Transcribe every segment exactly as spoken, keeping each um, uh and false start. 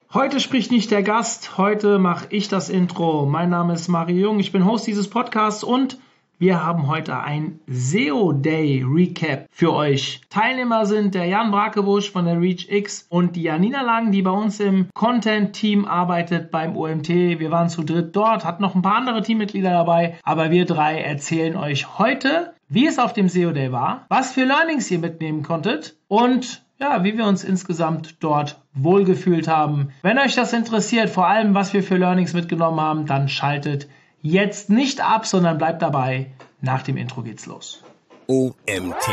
Heute spricht nicht der Gast, heute mache ich das Intro. Mein Name ist Mario Jung, ich bin Host dieses Podcasts und wir haben heute ein S E O Day Recap für euch. Teilnehmer sind der Jan Brakebusch von der ReachX und die Janina Lang, die bei uns im Content-Team arbeitet beim O M T. Wir waren zu dritt dort, hatten noch ein paar andere Teammitglieder dabei, aber wir drei erzählen euch heute, wie es auf dem S E O Day war, was für Learnings ihr mitnehmen konntet und ja, wie wir uns insgesamt dort wohlgefühlt haben. Wenn euch das interessiert, vor allem was wir für Learnings mitgenommen haben, dann schaltet jetzt nicht ab, sondern bleibt dabei. Nach dem Intro geht's los. O M T.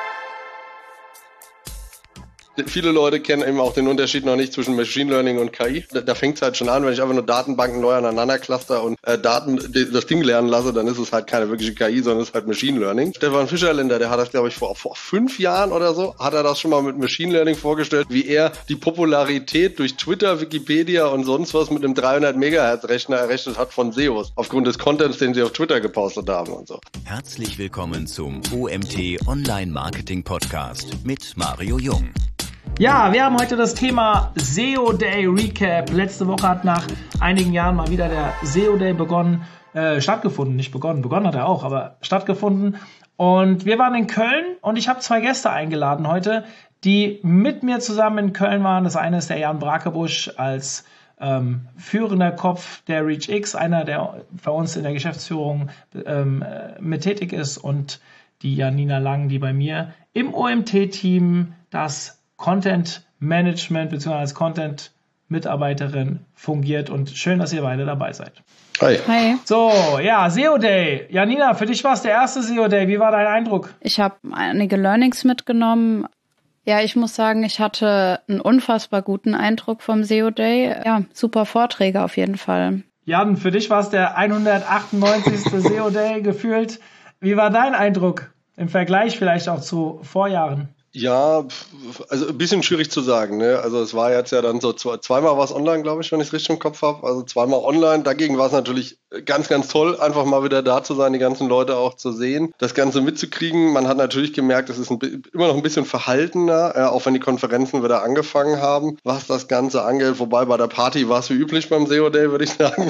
Viele Leute kennen eben auch den Unterschied noch nicht zwischen Machine Learning und K I. Da, da fängt es halt schon an, wenn ich einfach nur Datenbanken neu aneinander cluster und äh, Daten das Ding lernen lasse, dann ist es halt keine wirkliche K I, sondern es ist halt Machine Learning. Stefan Fischerländer, der hat das, glaube ich, vor, vor fünf Jahren oder so, hat er das schon mal mit Machine Learning vorgestellt, wie er die Popularität durch Twitter, Wikipedia und sonst was mit einem dreihundert Megahertz Rechner errechnet hat von S E Os, aufgrund des Contents, den sie auf Twitter gepostet haben und so. Herzlich willkommen zum O M T Online Marketing Podcast mit Mario Jung. Ja, wir haben heute das Thema S E O Day Recap. Letzte Woche hat nach einigen Jahren mal wieder der S E O Day begonnen, äh, stattgefunden, nicht begonnen, begonnen hat er auch, aber stattgefunden. Und wir waren in Köln und ich habe zwei Gäste eingeladen heute, die mit mir zusammen in Köln waren. Das eine ist der Jan Brakebusch als ähm, führender Kopf der ReachX, einer, der bei uns in der Geschäftsführung ähm, mit tätig ist, und die Janina Lang, die bei mir im O M T-Team das Content Management bzw. als Content Mitarbeiterin fungiert, und schön, dass ihr beide dabei seid. Hi. Hi. So, ja, S E O Day. Janina, für dich war es der erste S E O Day. Wie war dein Eindruck? Ich habe einige Learnings mitgenommen. Ja, ich muss sagen, ich hatte einen unfassbar guten Eindruck vom S E O Day. Ja, super Vorträge auf jeden Fall. Jan, für dich war es der hundertachtundneunzigste S E O Day gefühlt. Wie war dein Eindruck im Vergleich vielleicht auch zu Vorjahren? Ja, also ein bisschen schwierig zu sagen, ne? Also es war jetzt ja dann so zwei, zweimal was online, glaube ich, wenn ich es richtig im Kopf habe. Also zweimal online. Dagegen war es natürlich ganz, ganz toll, einfach mal wieder da zu sein, die ganzen Leute auch zu sehen, das Ganze mitzukriegen. Man hat natürlich gemerkt, es ist ein, immer noch ein bisschen verhaltener, äh, auch wenn die Konferenzen wieder angefangen haben, was das Ganze angeht. Wobei bei der Party war es wie üblich beim S E O Day, würde ich sagen.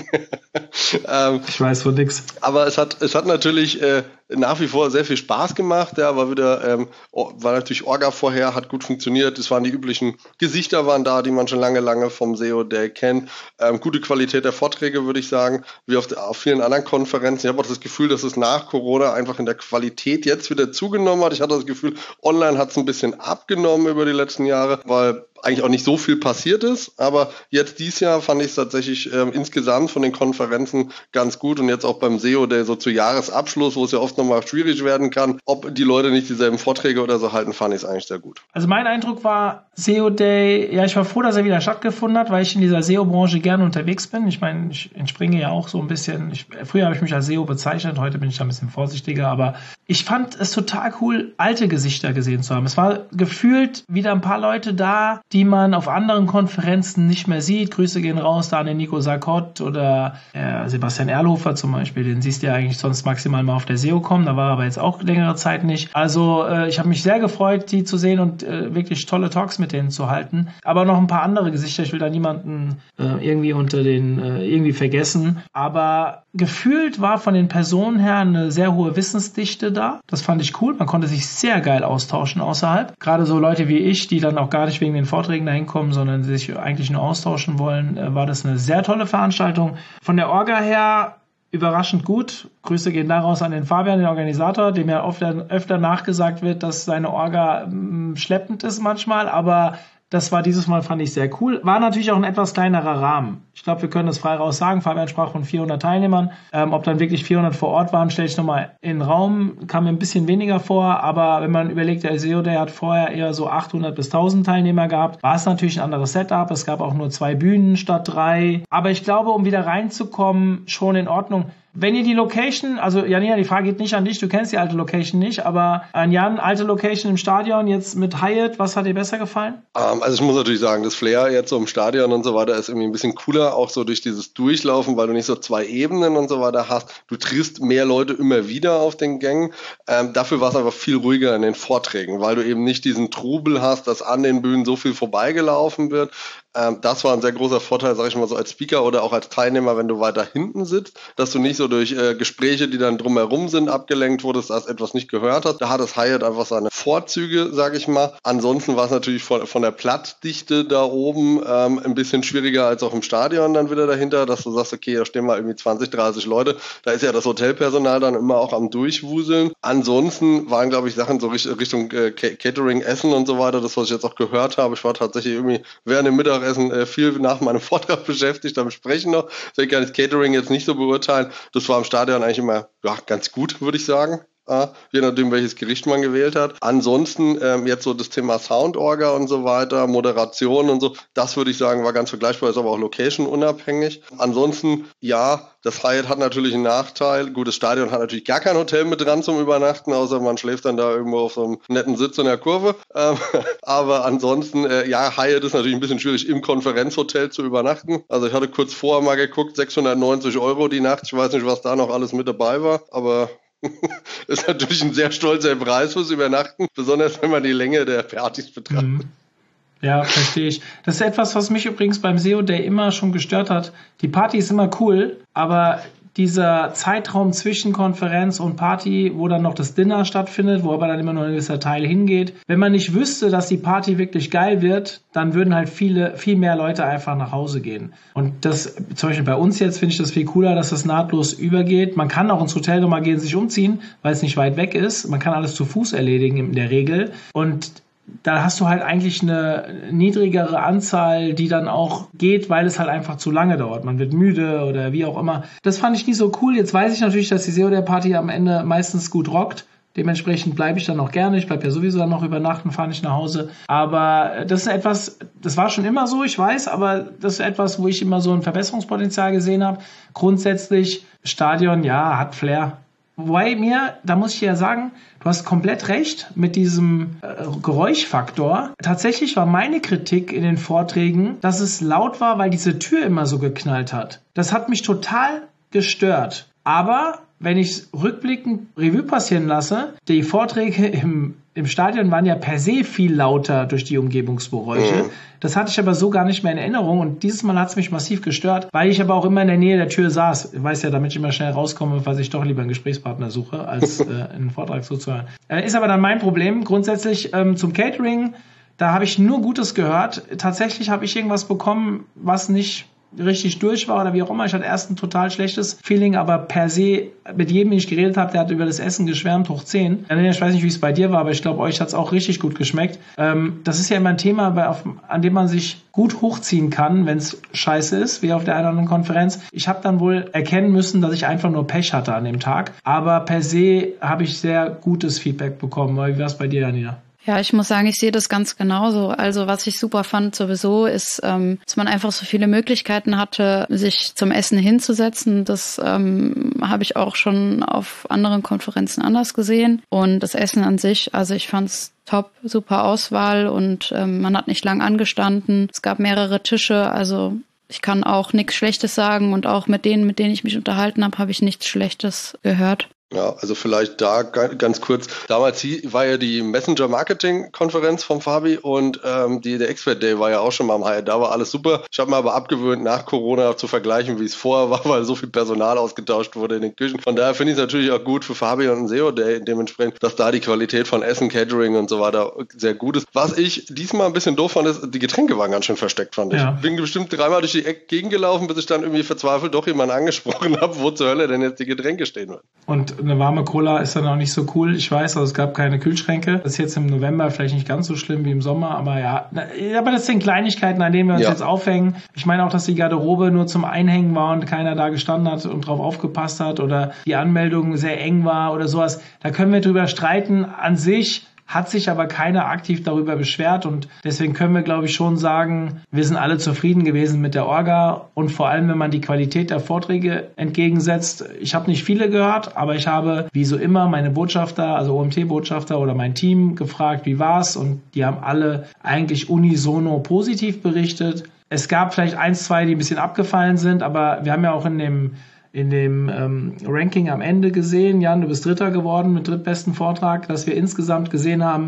ähm, ich weiß von nix. Aber es hat, es hat natürlich äh, nach wie vor sehr viel Spaß gemacht. Ja, war wieder, ähm, war natürlich Orga vorher, hat gut funktioniert. Es waren die üblichen Gesichter waren da, die man schon lange, lange vom S E O Day kennt. Ähm, gute Qualität der Vorträge, würde ich sagen, wie auf, auf vielen anderen Konferenzen. Ich habe auch das Gefühl, dass es nach Corona einfach in der Qualität jetzt wieder zugenommen hat. Ich hatte das Gefühl, online hat es ein bisschen abgenommen über die letzten Jahre, weil eigentlich auch nicht so viel passiert ist, aber jetzt dieses Jahr fand ich es tatsächlich ähm, insgesamt von den Konferenzen ganz gut, und jetzt auch beim S E O Day so zu Jahresabschluss, wo es ja oft nochmal schwierig werden kann, ob die Leute nicht dieselben Vorträge oder so halten, fand ich es eigentlich sehr gut. Also mein Eindruck war, S E O Day, ja, ich war froh, dass er wieder stattgefunden hat, weil ich in dieser S E O-Branche gerne unterwegs bin. Ich meine, ich entspringe ja auch so ein bisschen, ich, früher habe ich mich als S E O bezeichnet, heute bin ich da ein bisschen vorsichtiger, aber ich fand es total cool, alte Gesichter gesehen zu haben. Es war gefühlt wieder ein paar Leute da, die man auf anderen Konferenzen nicht mehr sieht. Grüße gehen raus da an den Nico Sarkott oder äh, Sebastian Erlhofer zum Beispiel. Den siehst du ja eigentlich sonst maximal mal auf der S E O kommen. Da war er aber jetzt auch längere Zeit nicht. Also äh, ich habe mich sehr gefreut, die zu sehen und äh, wirklich tolle Talks mit denen zu halten. Aber noch ein paar andere Gesichter. Ich will da niemanden äh, irgendwie unter den äh, irgendwie vergessen. Aber gefühlt war von den Personen her eine sehr hohe Wissensdichte da. Das fand ich cool. Man konnte sich sehr geil austauschen außerhalb. Gerade so Leute wie ich, die dann auch gar nicht wegen den Vorträgen dahin kommen, sondern sich eigentlich nur austauschen wollen, äh, war das eine sehr tolle Veranstaltung. Von der Orga her überraschend gut. Grüße gehen daraus an den Fabian, den Organisator, dem ja oft, öfter nachgesagt wird, dass seine Orga mh, schleppend ist manchmal, aber das war dieses Mal, fand ich, sehr cool. War natürlich auch ein etwas kleinerer Rahmen. Ich glaube, wir können das frei raus sagen. Fabian sprach von vierhundert Teilnehmern. Ähm, ob dann wirklich vierhundert vor Ort waren, stelle ich nochmal in den Raum. Kam mir ein bisschen weniger vor, aber wenn man überlegt, der S E O Day hat vorher eher so achthundert bis tausend Teilnehmer gehabt, war es natürlich ein anderes Setup. Es gab auch nur zwei Bühnen statt drei. Aber ich glaube, um wieder reinzukommen, schon in Ordnung. Wenn ihr die Location, also Janina, die Frage geht nicht an dich, du kennst die alte Location nicht, aber an Jan, alte Location im Stadion, jetzt mit Hyatt, was hat dir besser gefallen? Um, also ich muss natürlich sagen, das Flair jetzt so im Stadion und so weiter ist irgendwie ein bisschen cooler, auch so durch dieses Durchlaufen, weil du nicht so zwei Ebenen und so weiter hast. Du triffst mehr Leute immer wieder auf den Gängen. Ähm, dafür war es aber viel ruhiger in den Vorträgen, weil du eben nicht diesen Trubel hast, dass an den Bühnen so viel vorbeigelaufen wird. Ähm, das war ein sehr großer Vorteil, sage ich mal so als Speaker oder auch als Teilnehmer, wenn du weiter hinten sitzt, dass du nicht so durch äh, Gespräche, die dann drumherum sind, abgelenkt wurdest, dass etwas nicht gehört hast. Da hat das Hi-Hat einfach seine Vorzüge, sage ich mal. Ansonsten war es natürlich von, von der Platzdichte da oben ähm, ein bisschen schwieriger als auch im Stadion dann wieder dahinter, dass du sagst, okay, da stehen mal irgendwie zwanzig, dreißig Leute. Da ist ja das Hotelpersonal dann immer auch am Durchwuseln. Ansonsten waren, glaube ich, Sachen so Richtung äh, Catering, Essen und so weiter, das, was ich jetzt auch gehört habe. Ich war tatsächlich irgendwie während dem Mittagessen äh, viel nach meinem Vortrag beschäftigt, am Sprechen noch. Deswegen kann ich Catering jetzt nicht so beurteilen. Das war im Stadion eigentlich immer ja, ganz gut, würde ich sagen. Ja, je nachdem, welches Gericht man gewählt hat. Ansonsten ähm, jetzt so das Thema Soundorga und so weiter, Moderation und so, das würde ich sagen, war ganz vergleichbar, ist aber auch location-unabhängig. Ansonsten, ja, das Hyatt hat natürlich einen Nachteil. Gut, das Stadion hat natürlich gar kein Hotel mit dran zum Übernachten, außer man schläft dann da irgendwo auf so einem netten Sitz in der Kurve. Ähm, aber ansonsten, äh, ja, Hyatt ist natürlich ein bisschen schwierig, im Konferenzhotel zu übernachten. Also ich hatte kurz vorher mal geguckt, sechshundertneunzig Euro die Nacht. Ich weiß nicht, was da noch alles mit dabei war, aber ist natürlich ein sehr stolzer Preis fürs Übernachten, besonders wenn man die Länge der Partys betrachtet. Ja, verstehe ich. Das ist etwas, was mich übrigens beim S E O Day immer schon gestört hat. Die Party ist immer cool, aber dieser Zeitraum zwischen Konferenz und Party, wo dann noch das Dinner stattfindet, wo aber dann immer nur ein gewisser Teil hingeht. Wenn man nicht wüsste, dass die Party wirklich geil wird, dann würden halt viele, viel mehr Leute einfach nach Hause gehen. Und das, zum Beispiel bei uns jetzt, finde ich das viel cooler, dass das nahtlos übergeht. Man kann auch ins Hotel nochmal gehen, sich umziehen, weil es nicht weit weg ist. Man kann alles zu Fuß erledigen in der Regel. Und da hast du halt eigentlich eine niedrigere Anzahl, die dann auch geht, weil es halt einfach zu lange dauert. Man wird müde oder wie auch immer. Das fand ich nie so cool. Jetzt weiß ich natürlich, dass die S E O Day Party am Ende meistens gut rockt. Dementsprechend bleibe ich dann auch gerne. Ich bleibe ja sowieso dann noch über Nacht und fahre nicht nach Hause. Aber das ist etwas, das war schon immer so, ich weiß, aber das ist etwas, wo ich immer so ein Verbesserungspotenzial gesehen habe. Grundsätzlich, Stadion, ja, hat Flair. Wobei mir, da muss ich ja sagen, du hast komplett recht mit diesem äh, Geräuschfaktor. Tatsächlich war meine Kritik in den Vorträgen, dass es laut war, weil diese Tür immer so geknallt hat. Das hat mich total gestört. Aber wenn ich rückblickend Revue passieren lasse, die Vorträge im, im Stadion waren ja per se viel lauter durch die Umgebungsgeräusche. Mhm. Das hatte ich aber so gar nicht mehr in Erinnerung und dieses Mal hat es mich massiv gestört, weil ich aber auch immer in der Nähe der Tür saß. Ich weiß ja, damit ich immer schnell rauskomme, falls ich doch lieber einen Gesprächspartner suche, als äh, einen Vortrag zuzuhören. Äh, ist aber dann mein Problem. Grundsätzlich ähm, zum Catering, da habe ich nur Gutes gehört. Tatsächlich habe ich irgendwas bekommen, was nicht richtig durch war oder wie auch immer. Ich hatte erst ein total schlechtes Feeling, aber per se, mit jedem, den ich geredet habe, der hat über das Essen geschwärmt, hoch zehn. Ich weiß nicht, wie es bei dir war, aber ich glaube, euch hat es auch richtig gut geschmeckt. Ähm, das ist ja immer ein Thema, bei, auf, an dem man sich gut hochziehen kann, wenn es scheiße ist, wie auf der einen oder anderen Konferenz. Ich habe dann wohl erkennen müssen, dass ich einfach nur Pech hatte an dem Tag, aber per se habe ich sehr gutes Feedback bekommen. Wie war es bei dir, Janina? Ja, ich muss sagen, ich sehe das ganz genauso. Also was ich super fand sowieso ist, ähm, dass man einfach so viele Möglichkeiten hatte, sich zum Essen hinzusetzen. Das ähm, habe ich auch schon auf anderen Konferenzen anders gesehen. Und das Essen an sich, also ich fand's top, super Auswahl und ähm, man hat nicht lang angestanden. Es gab mehrere Tische, also ich kann auch nichts Schlechtes sagen und auch mit denen, mit denen ich mich unterhalten habe, habe ich nichts Schlechtes gehört. Ja, also vielleicht da ganz kurz. Damals war ja die Messenger-Marketing-Konferenz vom Fabi und ähm, die, der Expert Day war ja auch schon mal am Hyatt. Da war alles super. Ich habe mir aber abgewöhnt, nach Corona zu vergleichen, wie es vorher war, weil so viel Personal ausgetauscht wurde in den Küchen. Von daher finde ich es natürlich auch gut für Fabi und den S E O Day dementsprechend, dass da die Qualität von Essen, Catering und so weiter sehr gut ist. Was ich diesmal ein bisschen doof fand, ist, die Getränke waren ganz schön versteckt, fand ich. Ja. Bin bestimmt dreimal durch die Gegend gelaufen, bis ich dann irgendwie verzweifelt doch jemanden angesprochen habe, wo zur Hölle denn jetzt die Getränke stehen würden. Und eine warme Cola ist dann auch nicht so cool. Ich weiß, also es gab keine Kühlschränke. Das ist jetzt im November vielleicht nicht ganz so schlimm wie im Sommer, aber ja. Aber das sind Kleinigkeiten, an denen wir uns ja. jetzt aufhängen. Ich meine auch, dass die Garderobe nur zum Einhängen war und keiner da gestanden hat und drauf aufgepasst hat oder die Anmeldung sehr eng war oder sowas. Da können wir drüber streiten. An sich hat sich aber keiner aktiv darüber beschwert und deswegen können wir, glaube ich, schon sagen, wir sind alle zufrieden gewesen mit der Orga und vor allem, wenn man die Qualität der Vorträge entgegensetzt. Ich habe nicht viele gehört, aber ich habe, wie so immer, meine Botschafter, also O M T-Botschafter oder mein Team gefragt, wie war's, und die haben alle eigentlich unisono positiv berichtet. Es gab vielleicht eins, zwei, die ein bisschen abgefallen sind, aber wir haben ja auch in dem in dem ähm, Ranking am Ende gesehen, Jan, du bist Dritter geworden mit drittbesten Vortrag, dass wir insgesamt gesehen haben,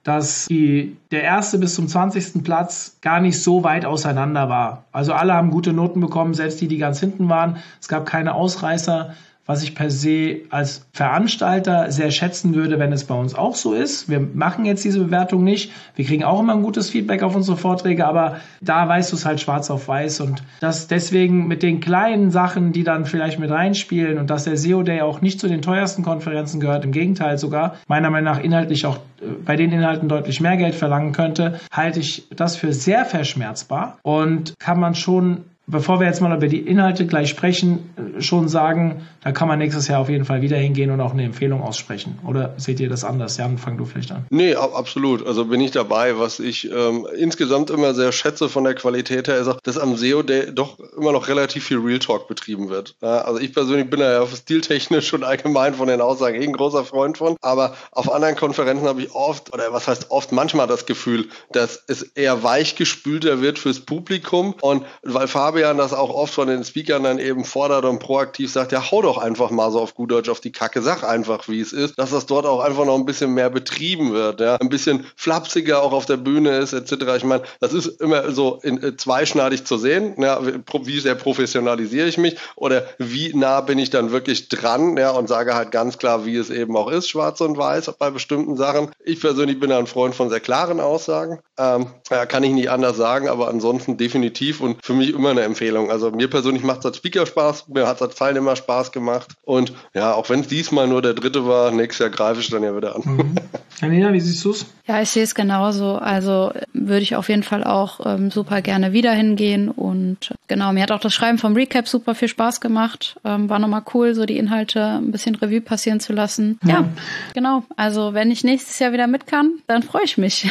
dass die, der erste bis zum zwanzigsten Platz gar nicht so weit auseinander war. Also alle haben gute Noten bekommen, selbst die, die ganz hinten waren. Es gab keine Ausreißer, was ich per se als Veranstalter sehr schätzen würde, wenn es bei uns auch so ist. Wir machen jetzt diese Bewertung nicht. Wir kriegen auch immer ein gutes Feedback auf unsere Vorträge, aber da weißt du es halt schwarz auf weiß. Und das deswegen mit den kleinen Sachen, die dann vielleicht mit reinspielen und dass der S E O Day auch nicht zu den teuersten Konferenzen gehört, im Gegenteil sogar, meiner Meinung nach inhaltlich auch bei den Inhalten deutlich mehr Geld verlangen könnte, halte ich das für sehr verschmerzbar und kann man schon, bevor wir jetzt mal über die Inhalte gleich sprechen, schon sagen, da kann man nächstes Jahr auf jeden Fall wieder hingehen und auch eine Empfehlung aussprechen. Oder seht ihr das anders? Jan, fang du vielleicht an. Nee, absolut. Also bin ich dabei. Was ich ähm, insgesamt immer sehr schätze von der Qualität her, ist auch, dass am S E O Day doch immer noch relativ viel Real Talk betrieben wird. Ja, also ich persönlich bin da ja stiltechnisch und allgemein von den Aussagen eh ein großer Freund von. Aber auf anderen Konferenzen habe ich oft, oder was heißt oft, manchmal das Gefühl, dass es eher weichgespülter wird fürs Publikum. Und weil Fabian das auch oft von den Speakern dann eben fordert und proaktiv sagt, ja, hau doch einfach mal so auf gut Deutsch auf die Kacke, sag einfach, wie es ist, dass das dort auch einfach noch ein bisschen mehr betrieben wird, ja, ein bisschen flapsiger auch auf der Bühne ist, et cetera. Ich meine, das ist immer so in, äh, zweischneidig zu sehen, ja, wie sehr professionalisiere ich mich oder wie nah bin ich dann wirklich dran, ja, und sage halt ganz klar, wie es eben auch ist, schwarz und weiß bei bestimmten Sachen. Ich persönlich bin ein Freund von sehr klaren Aussagen, ähm, ja, kann ich nicht anders sagen, aber ansonsten definitiv und für mich immer eine Empfehlung. Also mir persönlich macht es als Speaker Spaß, mir hat es als Teilnehmer Spaß gemacht und ja, auch wenn es diesmal nur der dritte war, nächstes Jahr greife ich dann ja wieder an. Mhm. Janina, wie siehst du es? Ja, ich sehe es genauso. Also würde ich auf jeden Fall auch ähm, super gerne wieder hingehen und genau, mir hat auch das Schreiben vom Recap super viel Spaß gemacht. Ähm, war nochmal cool, so die Inhalte ein bisschen Revue passieren zu lassen. Ja, ja, genau. Also wenn ich nächstes Jahr wieder mit kann, dann freue ich mich.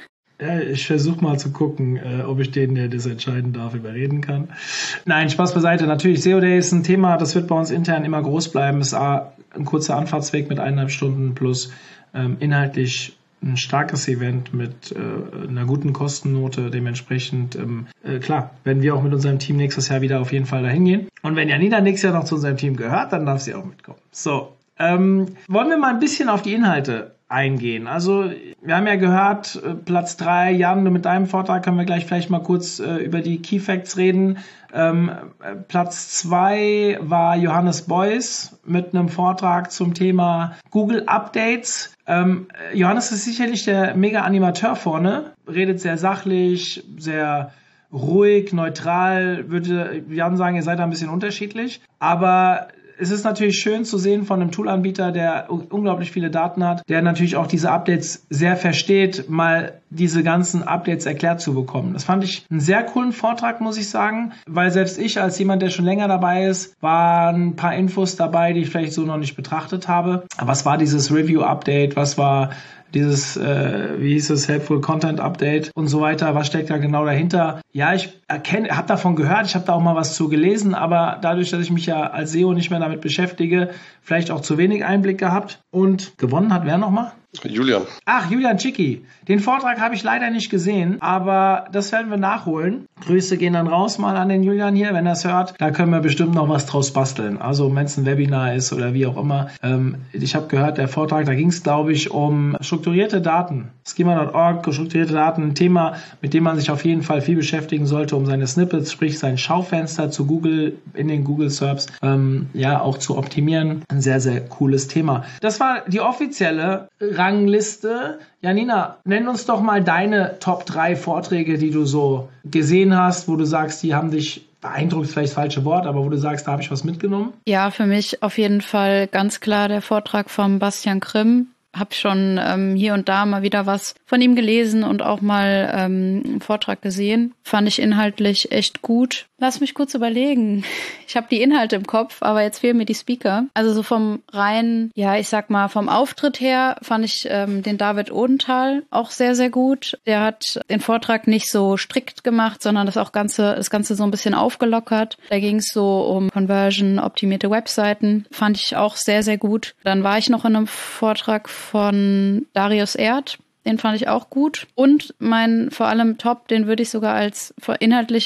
Ja, ich versuche mal zu gucken, äh, ob ich den, der das entscheiden darf, überreden kann. Nein, Spaß beiseite. Natürlich, S E O Day ist ein Thema, das wird bei uns intern immer groß bleiben. Es ist ein kurzer Anfahrtsweg mit eineinhalb Stunden plus ähm, inhaltlich ein starkes Event mit äh, einer guten Kostennote. Dementsprechend, ähm, äh, klar, werden wir auch mit unserem Team nächstes Jahr wieder auf jeden Fall dahin gehen. Und wenn Janina nächstes Jahr noch zu unserem Team gehört, dann darf sie auch mitkommen. So, ähm, wollen wir mal ein bisschen auf die Inhalte eingehen. Also wir haben ja gehört, Platz drei, Jan, mit deinem Vortrag können wir gleich vielleicht mal kurz äh, über die Key Facts reden. Ähm, Platz zwei war Johannes Beuys mit einem Vortrag zum Thema Google Updates. Ähm, Johannes ist sicherlich der Mega-Animateur vorne, redet sehr sachlich, sehr ruhig, neutral, würde Jan sagen, ihr seid da ein bisschen unterschiedlich, aber es ist natürlich schön zu sehen von einem Toolanbieter, der unglaublich viele Daten hat, der natürlich auch diese Updates sehr versteht, mal diese ganzen Updates erklärt zu bekommen. Das fand ich einen sehr coolen Vortrag, muss ich sagen, weil selbst ich als jemand, der schon länger dabei ist, waren ein paar Infos dabei, die ich vielleicht so noch nicht betrachtet habe. Was war dieses Review-Update? Was war dieses, äh, wie hieß es, Helpful Content Update und so weiter, was steckt da genau dahinter? Ja, ich erkenne, habe davon gehört, ich habe da auch mal was zu gelesen, aber dadurch, dass ich mich ja als S E O nicht mehr damit beschäftige, vielleicht auch zu wenig Einblick gehabt. Und gewonnen hat wer nochmal? Julian. Ach, Julian Cicchi. Den Vortrag habe ich leider nicht gesehen, aber das werden wir nachholen. Grüße gehen dann raus mal an den Julian hier, wenn er es hört. Da können wir bestimmt noch was draus basteln. Also wenn es ein Webinar ist oder wie auch immer. Ähm, ich habe gehört, der Vortrag, da ging es, glaube ich, um strukturierte Daten. schema Punkt org, strukturierte Daten, ein Thema, mit dem man sich auf jeden Fall viel beschäftigen sollte, um seine Snippets, sprich sein Schaufenster zu Google, in den Google Serbs, ähm, ja, auch zu optimieren. Ein sehr, sehr cooles Thema. Das war die offizielle Rangliste. Janina, nenn uns doch mal deine Top drei Vorträge, die du so gesehen hast, wo du sagst, die haben dich beeindruckt, vielleicht das falsche Wort, aber wo du sagst, da habe ich was mitgenommen. Ja, für mich auf jeden Fall ganz klar der Vortrag von Bastian Grimm. Habe schon ähm, hier und da mal wieder was von ihm gelesen und auch mal ähm, einen Vortrag gesehen. Fand ich inhaltlich echt gut. Lass mich kurz überlegen. Ich habe die Inhalte im Kopf, aber jetzt fehlen mir die Speaker. Also so vom rein, ja, ich sag mal, vom Auftritt her fand ich ähm, den David Odenthal auch sehr, sehr gut. Der hat den Vortrag nicht so strikt gemacht, sondern das auch Ganze, das Ganze so ein bisschen aufgelockert. Da ging es so um Conversion, optimierte Webseiten. Fand ich auch sehr, sehr gut. Dann war ich noch in einem Vortrag von Darius Erd. Den fand ich auch gut. Und mein vor allem Top, den würde ich sogar als inhaltlich am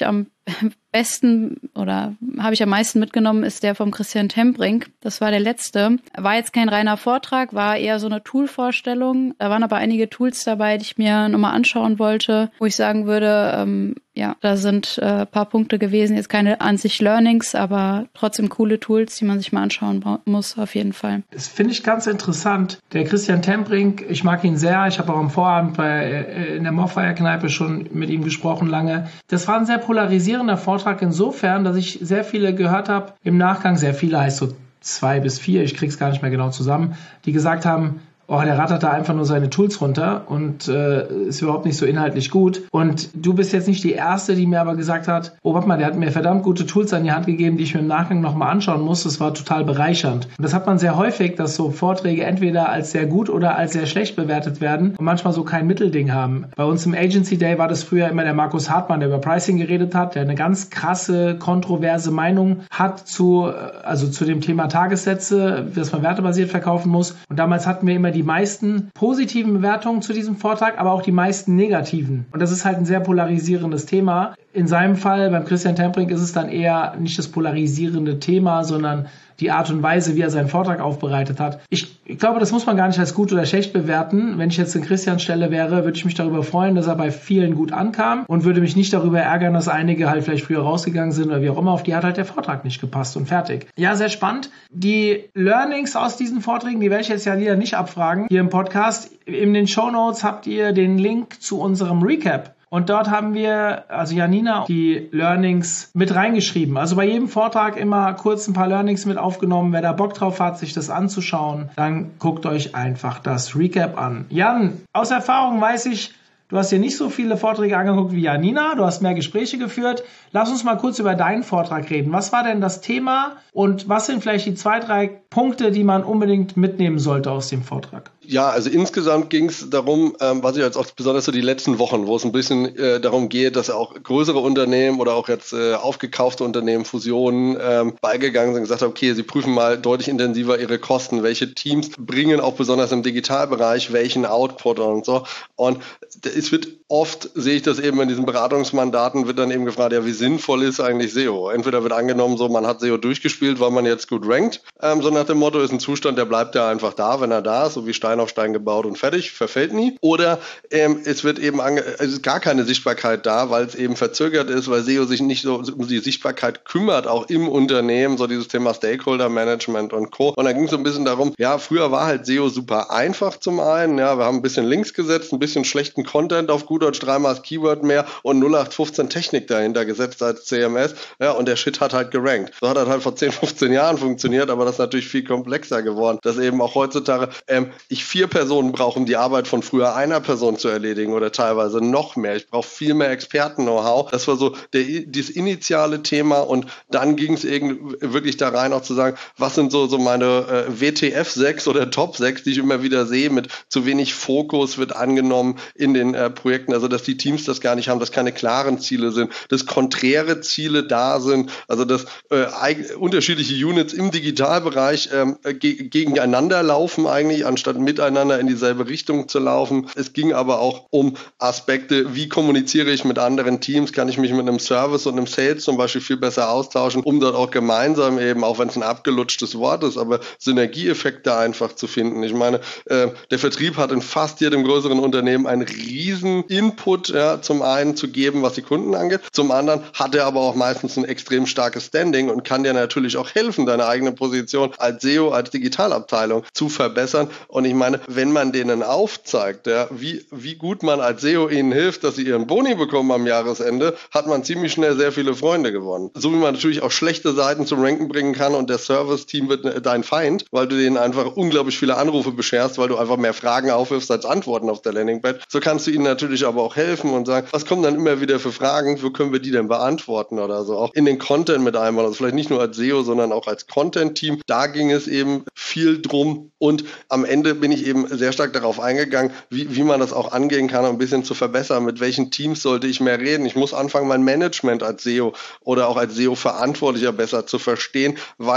besten oder habe ich am meisten mitgenommen, ist der vom Christian Tembrink. Das war der letzte. War jetzt kein reiner Vortrag, war eher so eine Tool-Vorstellung. Da waren aber einige Tools dabei, die ich mir nochmal anschauen wollte, wo ich sagen würde, ähm, ja, da sind äh, paar Punkte gewesen. Jetzt keine an sich Learnings, aber trotzdem coole Tools, die man sich mal anschauen muss, auf jeden Fall. Das finde ich ganz interessant. Der Christian Tembrink, ich mag ihn sehr. Ich habe auch am Vorabend bei, äh, in der Morfire-Kneipe schon mit ihm gesprochen lange. Das war ein sehr polarisierender Vortrag insofern, dass ich sehr viele gehört habe, im Nachgang, sehr viele heißt so zwei bis vier, ich krieg's gar nicht mehr genau zusammen, die gesagt haben, oh, der rattert da einfach nur seine Tools runter und äh, ist überhaupt nicht so inhaltlich gut. Und du bist jetzt nicht die Erste, die mir aber gesagt hat, oh, warte mal, der hat mir verdammt gute Tools an die Hand gegeben, die ich mir im Nachgang nochmal anschauen muss. Das war total bereichernd. Und das hat man sehr häufig, dass so Vorträge entweder als sehr gut oder als sehr schlecht bewertet werden und manchmal so kein Mittelding haben. Bei uns im Agency Day war das früher immer der Markus Hartmann, der über Pricing geredet hat, der eine ganz krasse, kontroverse Meinung hat zu, also zu dem Thema Tagessätze, dass man wertebasiert verkaufen muss. Und damals hatten wir immer die die meisten positiven Bewertungen zu diesem Vortrag, aber auch die meisten negativen. Und das ist halt ein sehr polarisierendes Thema. In seinem Fall, beim Christian Tembrink, ist es dann eher nicht das polarisierende Thema, sondern die Art und Weise, wie er seinen Vortrag aufbereitet hat. Ich, ich glaube, das muss man gar nicht als gut oder schlecht bewerten. Wenn ich jetzt in Christians Stelle wäre, würde ich mich darüber freuen, dass er bei vielen gut ankam und würde mich nicht darüber ärgern, dass einige halt vielleicht früher rausgegangen sind oder wie auch immer. Auf die hat halt der Vortrag nicht gepasst und fertig. Ja, sehr spannend. Die Learnings aus diesen Vorträgen, die werde ich jetzt ja wieder nicht abfragen hier im Podcast. In den Shownotes habt ihr den Link zu unserem Recap. Und dort haben wir, also Janina, die Learnings mit reingeschrieben. Also bei jedem Vortrag immer kurz ein paar Learnings mit aufgenommen. Wer da Bock drauf hat, sich das anzuschauen, dann guckt euch einfach das Recap an. Jan, aus Erfahrung weiß ich, du hast dir nicht so viele Vorträge angeguckt wie Janina. Du hast mehr Gespräche geführt. Lass uns mal kurz über deinen Vortrag reden. Was war denn das Thema und was sind vielleicht die zwei, drei Punkte, die man unbedingt mitnehmen sollte aus dem Vortrag? Ja, also insgesamt ging es darum, ähm, was ich jetzt auch besonders so die letzten Wochen, wo es ein bisschen äh, darum geht, dass auch größere Unternehmen oder auch jetzt äh, aufgekaufte Unternehmen, Fusionen ähm, beigegangen sind und gesagt haben, okay, sie prüfen mal deutlich intensiver ihre Kosten, welche Teams bringen auch besonders im Digitalbereich welchen Output und so. Und es wird oft, sehe ich das eben in diesen Beratungsmandaten, wird dann eben gefragt, ja, wie sinnvoll ist eigentlich S E O? Entweder wird angenommen, so man hat S E O durchgespielt, weil man jetzt gut rankt, ähm, so nach dem Motto, ist ein Zustand, der bleibt ja einfach da, wenn er da ist, so wie Stein auf Stein gebaut und fertig, verfällt nie. Oder ähm, es wird eben ange- es ist gar keine Sichtbarkeit da, weil es eben verzögert ist, weil S E O sich nicht so um die Sichtbarkeit kümmert, auch im Unternehmen, so dieses Thema Stakeholder Management und Co. Und da ging es so ein bisschen darum, ja, früher war halt S E O super einfach zum einen, ja, wir haben ein bisschen Links gesetzt, ein bisschen schlechten Content auf gut Deutsch, dreimal das Keyword mehr und null acht fünfzehn Technik dahinter gesetzt als C M S, ja, und der Shit hat halt gerankt. So hat er halt vor zehn, fünfzehn Jahren funktioniert, aber das ist natürlich viel komplexer geworden, dass eben auch heutzutage ähm, ich vier Personen brauche, um die Arbeit von früher einer Person zu erledigen oder teilweise noch mehr. Ich brauche viel mehr Experten-Know-how. Das war so der, dieses initiale Thema und dann ging es wirklich da rein auch zu sagen, was sind so, so meine äh, W T F sechs oder Top sechs, die ich immer wieder sehe, mit zu wenig Fokus wird angenommen in den äh, Projekten, also dass die Teams das gar nicht haben, dass keine klaren Ziele sind, dass konträre Ziele da sind, also dass äh, eig- unterschiedliche Units im Digitalbereich ähm, ge- gegeneinander laufen eigentlich, anstatt miteinander in dieselbe Richtung zu laufen. Es ging aber auch um Aspekte, wie kommuniziere ich mit anderen Teams, kann ich mich mit einem Service und einem Sales zum Beispiel viel besser austauschen, um dort auch gemeinsam eben, auch wenn es ein abgelutschtes Wort ist, aber Synergieeffekte einfach zu finden. Ich meine, äh, der Vertrieb hat in fast jedem größeren Unternehmen einen riesen Input, ja, zum einen zu geben, was die Kunden angeht, zum anderen hat er aber auch meistens ein extrem starkes Standing und kann dir natürlich auch helfen, deine eigene Position als S E O, als Digitalabteilung zu verbessern. Und ich meine, wenn man denen aufzeigt, ja, wie, wie gut man als S E O ihnen hilft, dass sie ihren Boni bekommen am Jahresende, hat man ziemlich schnell sehr viele Freunde gewonnen. So wie man natürlich auch schlechte Seiten zum Ranken bringen kann und der Service-Team wird dein Feind, weil du denen einfach unglaublich viele Anrufe bescherst, weil du einfach mehr Fragen aufwirfst als Antworten auf der Landingpad. So kannst du ihnen natürlich aber auch helfen und sagen, was kommen dann immer wieder für Fragen, wo können wir die denn beantworten oder so. Auch in den Content mit einmal, also vielleicht nicht nur als S E O, sondern auch als Content-Team. Da ging es eben viel drum und am Ende bin ich eben sehr stark darauf eingegangen, wie, wie man das auch angehen kann, um ein bisschen zu verbessern. Mit welchen Teams sollte ich mehr reden? Ich muss anfangen, mein Management als S E O oder auch als S E O-Verantwortlicher besser zu verstehen, weil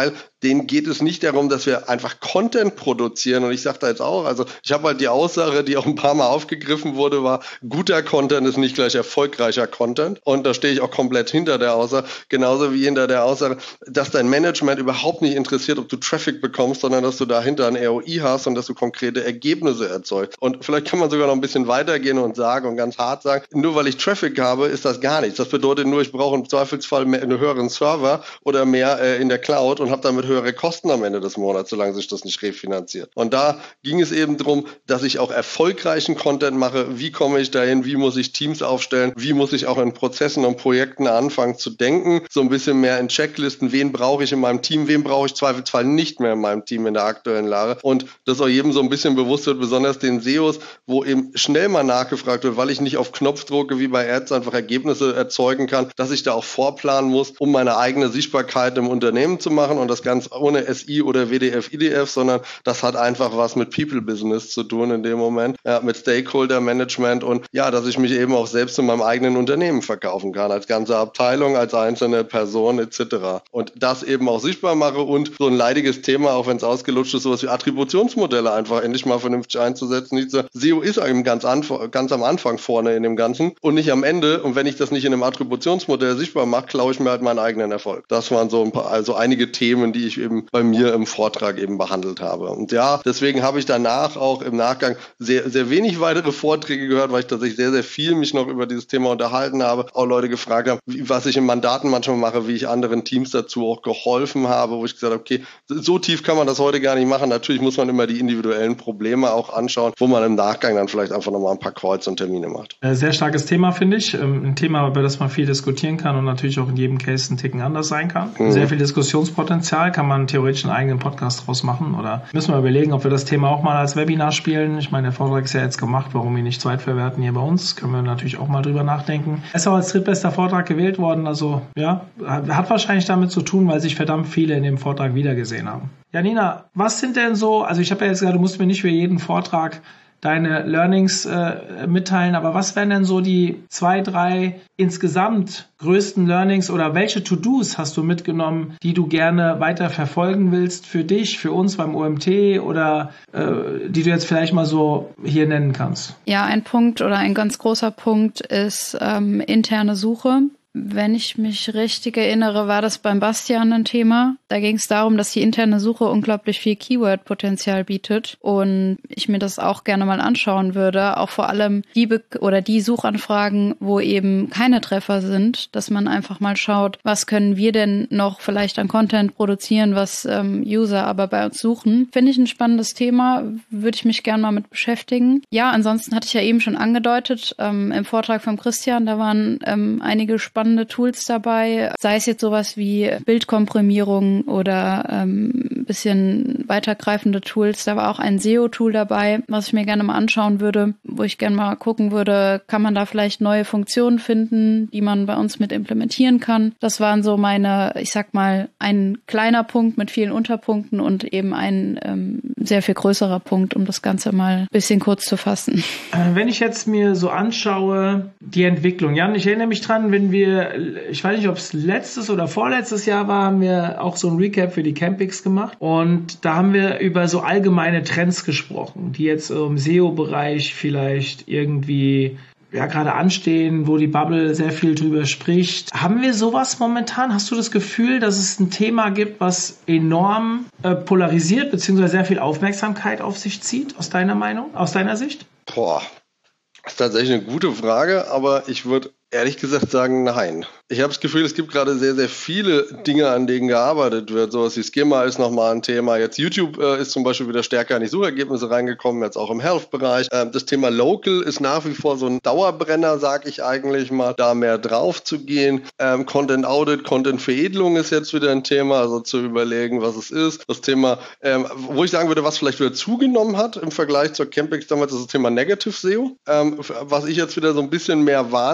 denen geht es nicht darum, dass wir einfach Content produzieren. Und ich sage da jetzt auch, also ich habe halt die Aussage, die auch ein paar Mal aufgegriffen wurde, war, guter Content ist nicht gleich erfolgreicher Content. Und da stehe ich auch komplett hinter der Aussage, genauso wie hinter der Aussage, dass dein Management überhaupt nicht interessiert, ob du Traffic bekommst, sondern dass du dahinter ein R O I hast und dass du konkrete Ergebnisse erzeugst. Und vielleicht kann man sogar noch ein bisschen weitergehen und sagen und ganz hart sagen, nur weil ich Traffic habe, ist das gar nichts. Das bedeutet nur, ich brauche im Zweifelsfall mehr, einen höheren Server oder mehr äh, in der Cloud und habe damit höhere Kosten am Ende des Monats, solange sich das nicht refinanziert. Und da ging es eben darum, dass ich auch erfolgreichen Content mache. Wie komme ich dahin? Wie muss ich Teams aufstellen? Wie muss ich auch in Prozessen und Projekten anfangen zu denken? So ein bisschen mehr in Checklisten. Wen brauche ich in meinem Team? Wen brauche ich zweifelsfall nicht mehr in meinem Team in der aktuellen Lage? Und dass auch jedem so ein bisschen bewusst wird, besonders den S E Os, wo eben schnell mal nachgefragt wird, weil ich nicht auf Knopfdrucke wie bei Ads einfach Ergebnisse erzeugen kann, dass ich da auch vorplanen muss, um meine eigene Sichtbarkeit im Unternehmen zu machen und das ganz ohne S I oder W D F, I D F, sondern das hat einfach was mit People-Business zu tun in dem Moment, ja, mit Stakeholder-Management und ja, dass ich mich eben auch selbst in meinem eigenen Unternehmen verkaufen kann, als ganze Abteilung, als einzelne Person et cetera. Und das eben auch sichtbar mache und so ein leidiges Thema, auch wenn es ausgelutscht ist, sowas wie Attributionsmodelle einfach endlich mal vernünftig einzusetzen. Diese S E O ist eben ganz, anf- ganz am Anfang vorne in dem Ganzen und nicht am Ende. Und wenn ich das nicht in einem Attributionsmodell sichtbar mache, klaue ich mir halt meinen eigenen Erfolg. Das waren so ein paar, also einige Themen, die ich eben bei mir im Vortrag eben behandelt habe. Und ja, deswegen habe ich danach auch im Nachgang sehr, sehr wenig weitere Vorträge gehört, weil ich tatsächlich sehr, sehr viel mich noch über dieses Thema unterhalten habe. Auch Leute gefragt haben, wie, was ich in Mandaten manchmal mache, wie ich anderen Teams dazu auch geholfen habe, wo ich gesagt habe, okay, so tief kann man das heute gar nicht machen. Natürlich muss man immer die individuellen Probleme auch anschauen, wo man im Nachgang dann vielleicht einfach nochmal ein paar Kreuz und Termine macht. Sehr starkes Thema, finde ich. Ein Thema, über das man viel diskutieren kann und natürlich auch in jedem Case ein Ticken anders sein kann. Mhm. Sehr viel Diskussionspotenzial, kann man theoretisch einen eigenen Podcast draus machen oder müssen wir überlegen, ob wir das Thema auch mal als Webinar spielen. Ich meine, der Vortrag ist ja jetzt gemacht, warum ihn nicht zweitverwerten hier bei uns, können wir natürlich auch mal drüber nachdenken. Er ist auch als drittbester Vortrag gewählt worden, also ja, hat wahrscheinlich damit zu tun, weil sich verdammt viele in dem Vortrag wiedergesehen haben. Ja, Nina, was sind denn so, also ich habe ja jetzt gesagt, du musst mir nicht für jeden Vortrag deine Learnings äh, mitteilen, aber was wären denn so die zwei, drei insgesamt größten Learnings oder welche To-Dos hast du mitgenommen, die du gerne weiter verfolgen willst für dich, für uns beim O M T oder äh, die du jetzt vielleicht mal so hier nennen kannst? Ja, ein Punkt oder ein ganz großer Punkt ist ähm, interne Suche. Wenn ich mich richtig erinnere, war das beim Bastian ein Thema. Da ging es darum, dass die interne Suche unglaublich viel Keyword-Potenzial bietet und ich mir das auch gerne mal anschauen würde. Auch vor allem die Be- oder die Suchanfragen, wo eben keine Treffer sind, dass man einfach mal schaut, was können wir denn noch vielleicht an Content produzieren, was ähm, User aber bei uns suchen. Finde ich ein spannendes Thema, würde ich mich gerne mal mit beschäftigen. Ja, ansonsten hatte ich ja eben schon angedeutet, ähm, im Vortrag von Christian, da waren ähm, einige spannende Tools dabei, sei es jetzt sowas wie Bildkomprimierung oder ähm, bisschen weitergreifende Tools. Da war auch ein S E O-Tool dabei, was ich mir gerne mal anschauen würde, wo ich gerne mal gucken würde, kann man da vielleicht neue Funktionen finden, die man bei uns mit implementieren kann. Das waren so meine, ich sag mal, ein kleiner Punkt mit vielen Unterpunkten und eben ein ähm, sehr viel größerer Punkt, um das Ganze mal ein bisschen kurz zu fassen. Wenn ich jetzt mir so anschaue, die Entwicklung, Jan, ich erinnere mich dran, wenn wir ich weiß nicht, ob es letztes oder vorletztes Jahr war, haben wir auch so ein Recap für die Campix gemacht und da haben wir über so allgemeine Trends gesprochen, die jetzt im S E O-Bereich vielleicht irgendwie ja gerade anstehen, wo die Bubble sehr viel drüber spricht. Haben wir sowas momentan? Hast du das Gefühl, dass es ein Thema gibt, was enorm äh, polarisiert bzw. sehr viel Aufmerksamkeit auf sich zieht, aus deiner Meinung, aus deiner Sicht? Boah, das ist tatsächlich eine gute Frage, aber ich würde ehrlich gesagt sagen, nein. Ich habe das Gefühl, es gibt gerade sehr, sehr viele Dinge, an denen gearbeitet wird. Sowas wie Schema ist nochmal ein Thema. Jetzt YouTube äh, ist zum Beispiel wieder stärker in die Suchergebnisse reingekommen, jetzt auch im Health-Bereich. Ähm, das Thema Local ist nach wie vor so ein Dauerbrenner, sag ich eigentlich mal, da mehr drauf zu gehen. Ähm, Content Audit, Content Veredelung ist jetzt wieder ein Thema, also zu überlegen, was es ist. Das Thema, ähm, wo ich sagen würde, was vielleicht wieder zugenommen hat im Vergleich zur Campix damals, ist das Thema Negative S E O. Ähm, was ich jetzt wieder so ein bisschen mehr wahrnehme, wo wir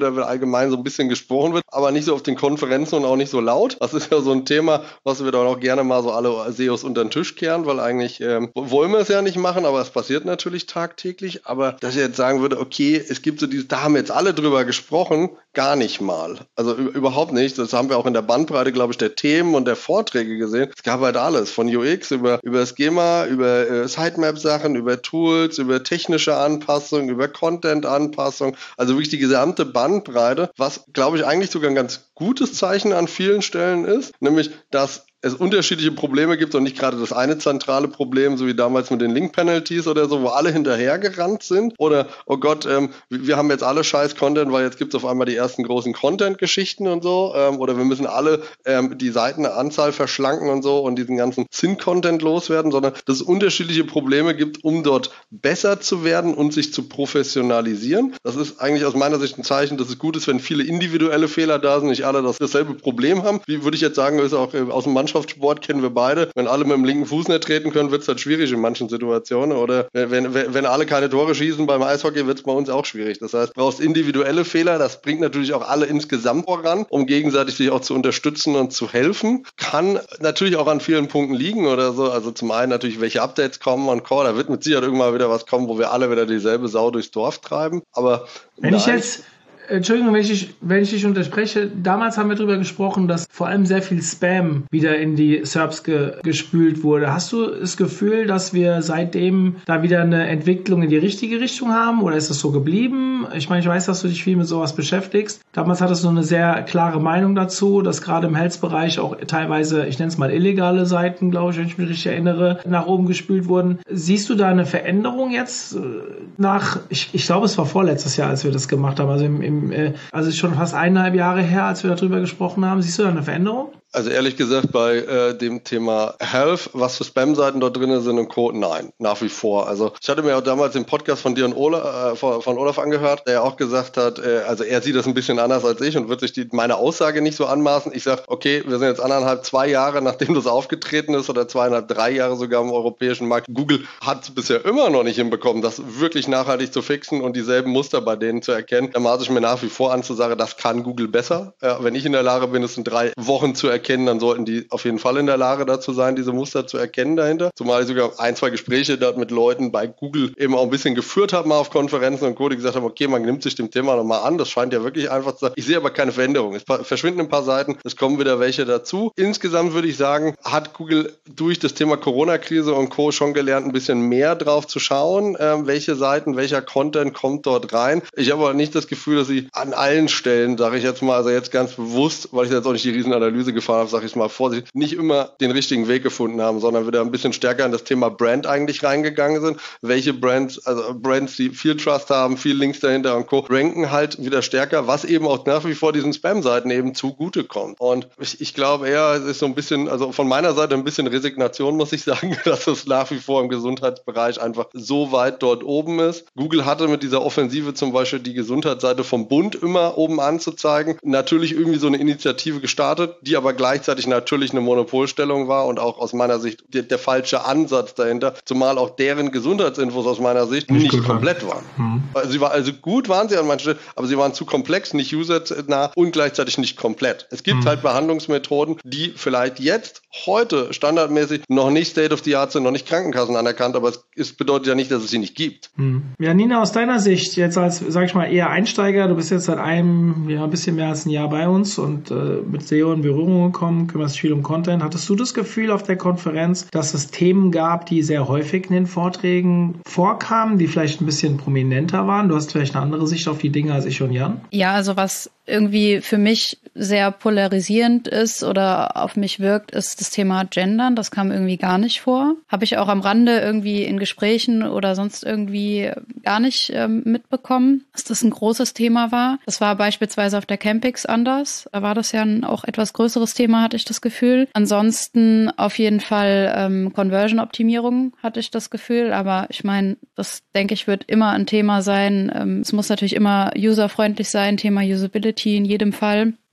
C-Level allgemein so ein bisschen gesprochen wird, aber nicht so auf den Konferenzen und auch nicht so laut. Das ist ja so ein Thema, was wir dann auch gerne mal so alle S E Os unter den Tisch kehren, weil eigentlich ähm, wollen wir es ja nicht machen, aber es passiert natürlich tagtäglich. Aber dass ich jetzt sagen würde, okay, es gibt so dieses, da haben wir jetzt alle drüber gesprochen, gar nicht mal. Also überhaupt nicht. Das haben wir auch in der Bandbreite, glaube ich, der Themen und der Vorträge gesehen. Es gab halt alles, von U X über, über Schema, über äh, Sitemap-Sachen, über Tools, über technische Anpassungen, über Content-Anpassung, also wirklich die gesamte Bandbreite, was, glaube ich, eigentlich sogar ein ganz gutes Zeichen an vielen Stellen ist, nämlich, dass es unterschiedliche Probleme gibt und nicht gerade das eine zentrale Problem, so wie damals mit den Link-Penalties oder so, wo alle hinterhergerannt sind. Oder, oh Gott, ähm, wir haben jetzt alle scheiß Content, weil jetzt gibt es auf einmal die ersten großen Content-Geschichten und so. Ähm, oder wir müssen alle ähm, die Seitenanzahl verschlanken und so und diesen ganzen Syn-Content loswerden, sondern dass es unterschiedliche Probleme gibt, um dort besser zu werden und sich zu professionalisieren. Das ist eigentlich aus meiner Sicht ein Zeichen, dass es gut ist, wenn viele individuelle Fehler da sind, nicht alle das dasselbe Problem haben. Wie würde ich jetzt sagen, ist auch äh, aus dem Mannschaftssport kennen wir beide. Wenn alle mit dem linken Fuß nicht treten können, wird es halt schwierig in manchen Situationen. Oder wenn, wenn, wenn alle keine Tore schießen beim Eishockey, wird es bei uns auch schwierig. Das heißt, du brauchst individuelle Fehler. Das bringt natürlich auch alle insgesamt voran, um gegenseitig sich auch zu unterstützen und zu helfen. Kann natürlich auch an vielen Punkten liegen oder so. Also zum einen natürlich, welche Updates kommen und Core. Da wird mit Sicherheit irgendwann wieder was kommen, wo wir alle wieder dieselbe Sau durchs Dorf treiben. Aber wenn nein. ich jetzt Entschuldigung, wenn ich, wenn ich dich unterspreche, damals haben wir darüber gesprochen, dass vor allem sehr viel Spam wieder in die S E R Ps ge, gespült wurde. Hast du das Gefühl, dass wir seitdem da wieder eine Entwicklung in die richtige Richtung haben oder ist das so geblieben? Ich meine, ich weiß, dass du dich viel mit sowas beschäftigst. Damals hattest du eine sehr klare Meinung dazu, dass gerade im Health-Bereich auch teilweise, ich nenne es mal illegale Seiten, glaube ich, wenn ich mich richtig erinnere, nach oben gespült wurden. Siehst du da eine Veränderung jetzt nach, ich, ich glaube, es war vorletztes Jahr, als wir das gemacht haben, also im, im Also schon fast eineinhalb Jahre her, als wir darüber gesprochen haben. Siehst du da eine Veränderung? Also ehrlich gesagt, bei äh, dem Thema Health, was für Spam-Seiten dort drin sind und Co., nein, nach wie vor. Also ich hatte mir auch damals den Podcast von dir und Olaf, äh, von, von Olaf angehört, der ja auch gesagt hat, äh, also er sieht das ein bisschen anders als ich und wird sich die, meine Aussage nicht so anmaßen. Ich sage, okay, wir sind jetzt anderthalb, zwei Jahre, nachdem das aufgetreten ist oder zweieinhalb, drei Jahre sogar im europäischen Markt. Google hat es bisher immer noch nicht hinbekommen, das wirklich nachhaltig zu fixen und dieselben Muster bei denen zu erkennen. Da maße ich mir nach wie vor an zu sagen, das kann Google besser. Äh, wenn ich in der Lage bin, es in drei Wochen zu erkennen, erkennen, dann sollten die auf jeden Fall in der Lage dazu sein, diese Muster zu erkennen dahinter. Zumal ich sogar ein, zwei Gespräche dort mit Leuten bei Google eben auch ein bisschen geführt habe, mal auf Konferenzen und Co., die gesagt haben, okay, man nimmt sich dem Thema nochmal an, das scheint ja wirklich einfach zu sein. Ich sehe aber keine Veränderung. Es verschwinden ein paar Seiten, es kommen wieder welche dazu. Insgesamt würde ich sagen, hat Google durch das Thema Corona-Krise und Co. schon gelernt, ein bisschen mehr drauf zu schauen, äh, welche Seiten, welcher Content kommt dort rein. Ich habe aber nicht das Gefühl, dass sie an allen Stellen, sage ich jetzt mal, also jetzt ganz bewusst, weil ich jetzt auch nicht die Riesenanalyse gefahren habe, sage ich mal vorsichtig, nicht immer den richtigen Weg gefunden haben, sondern wieder ein bisschen stärker in das Thema Brand eigentlich reingegangen sind. Welche Brands, also Brands, die viel Trust haben, viel Links dahinter und Co., ranken halt wieder stärker, was eben auch nach wie vor diesen Spam-Seiten eben zugutekommt. Und ich, ich glaube eher, es ist so ein bisschen, also von meiner Seite ein bisschen Resignation, muss ich sagen, dass es nach wie vor im Gesundheitsbereich einfach so weit dort oben ist. Google hatte mit dieser Offensive zum Beispiel die Gesundheitsseite vom Bund immer oben anzuzeigen, natürlich irgendwie so eine Initiative gestartet, die aber gleichzeitig natürlich eine Monopolstellung war und auch aus meiner Sicht der, der falsche Ansatz dahinter, zumal auch deren Gesundheitsinfos aus meiner Sicht nicht, nicht komplett waren. Mhm. Also, sie war, also gut waren sie an manchen Stellen, aber sie waren zu komplex, nicht usernah und gleichzeitig nicht komplett. Es gibt mhm. halt Behandlungsmethoden, die vielleicht jetzt, heute standardmäßig noch nicht State of the Art sind, noch nicht Krankenkassen anerkannt, aber es ist, bedeutet ja nicht, dass es sie nicht gibt. Mhm. Ja, Nina, aus deiner Sicht, jetzt als, sag ich mal, eher Einsteiger, du bist jetzt seit einem, ja, ein bisschen mehr als ein Jahr bei uns und äh, mit S E O in Berührung gekommen, kümmerst dich viel um Content. Hattest du das Gefühl auf der Konferenz, dass es Themen gab, die sehr häufig in den Vorträgen vorkamen, die vielleicht ein bisschen prominenter waren? Du hast vielleicht eine andere Sicht auf die Dinge als ich und Jan? Ja, also was irgendwie für mich sehr polarisierend ist oder auf mich wirkt, ist das Thema Gendern. Das kam irgendwie gar nicht vor. Habe ich auch am Rande irgendwie in Gesprächen oder sonst irgendwie gar nicht ähm, mitbekommen, dass das ein großes Thema war. Das war beispielsweise auf der Campix anders. Da war das ja ein auch etwas größeres Thema, hatte ich das Gefühl. Ansonsten auf jeden Fall ähm, Conversion-Optimierung hatte ich das Gefühl. Aber ich meine, das denke ich wird immer ein Thema sein. Ähm, es muss natürlich immer userfreundlich sein, Thema Usability in jedem Fall.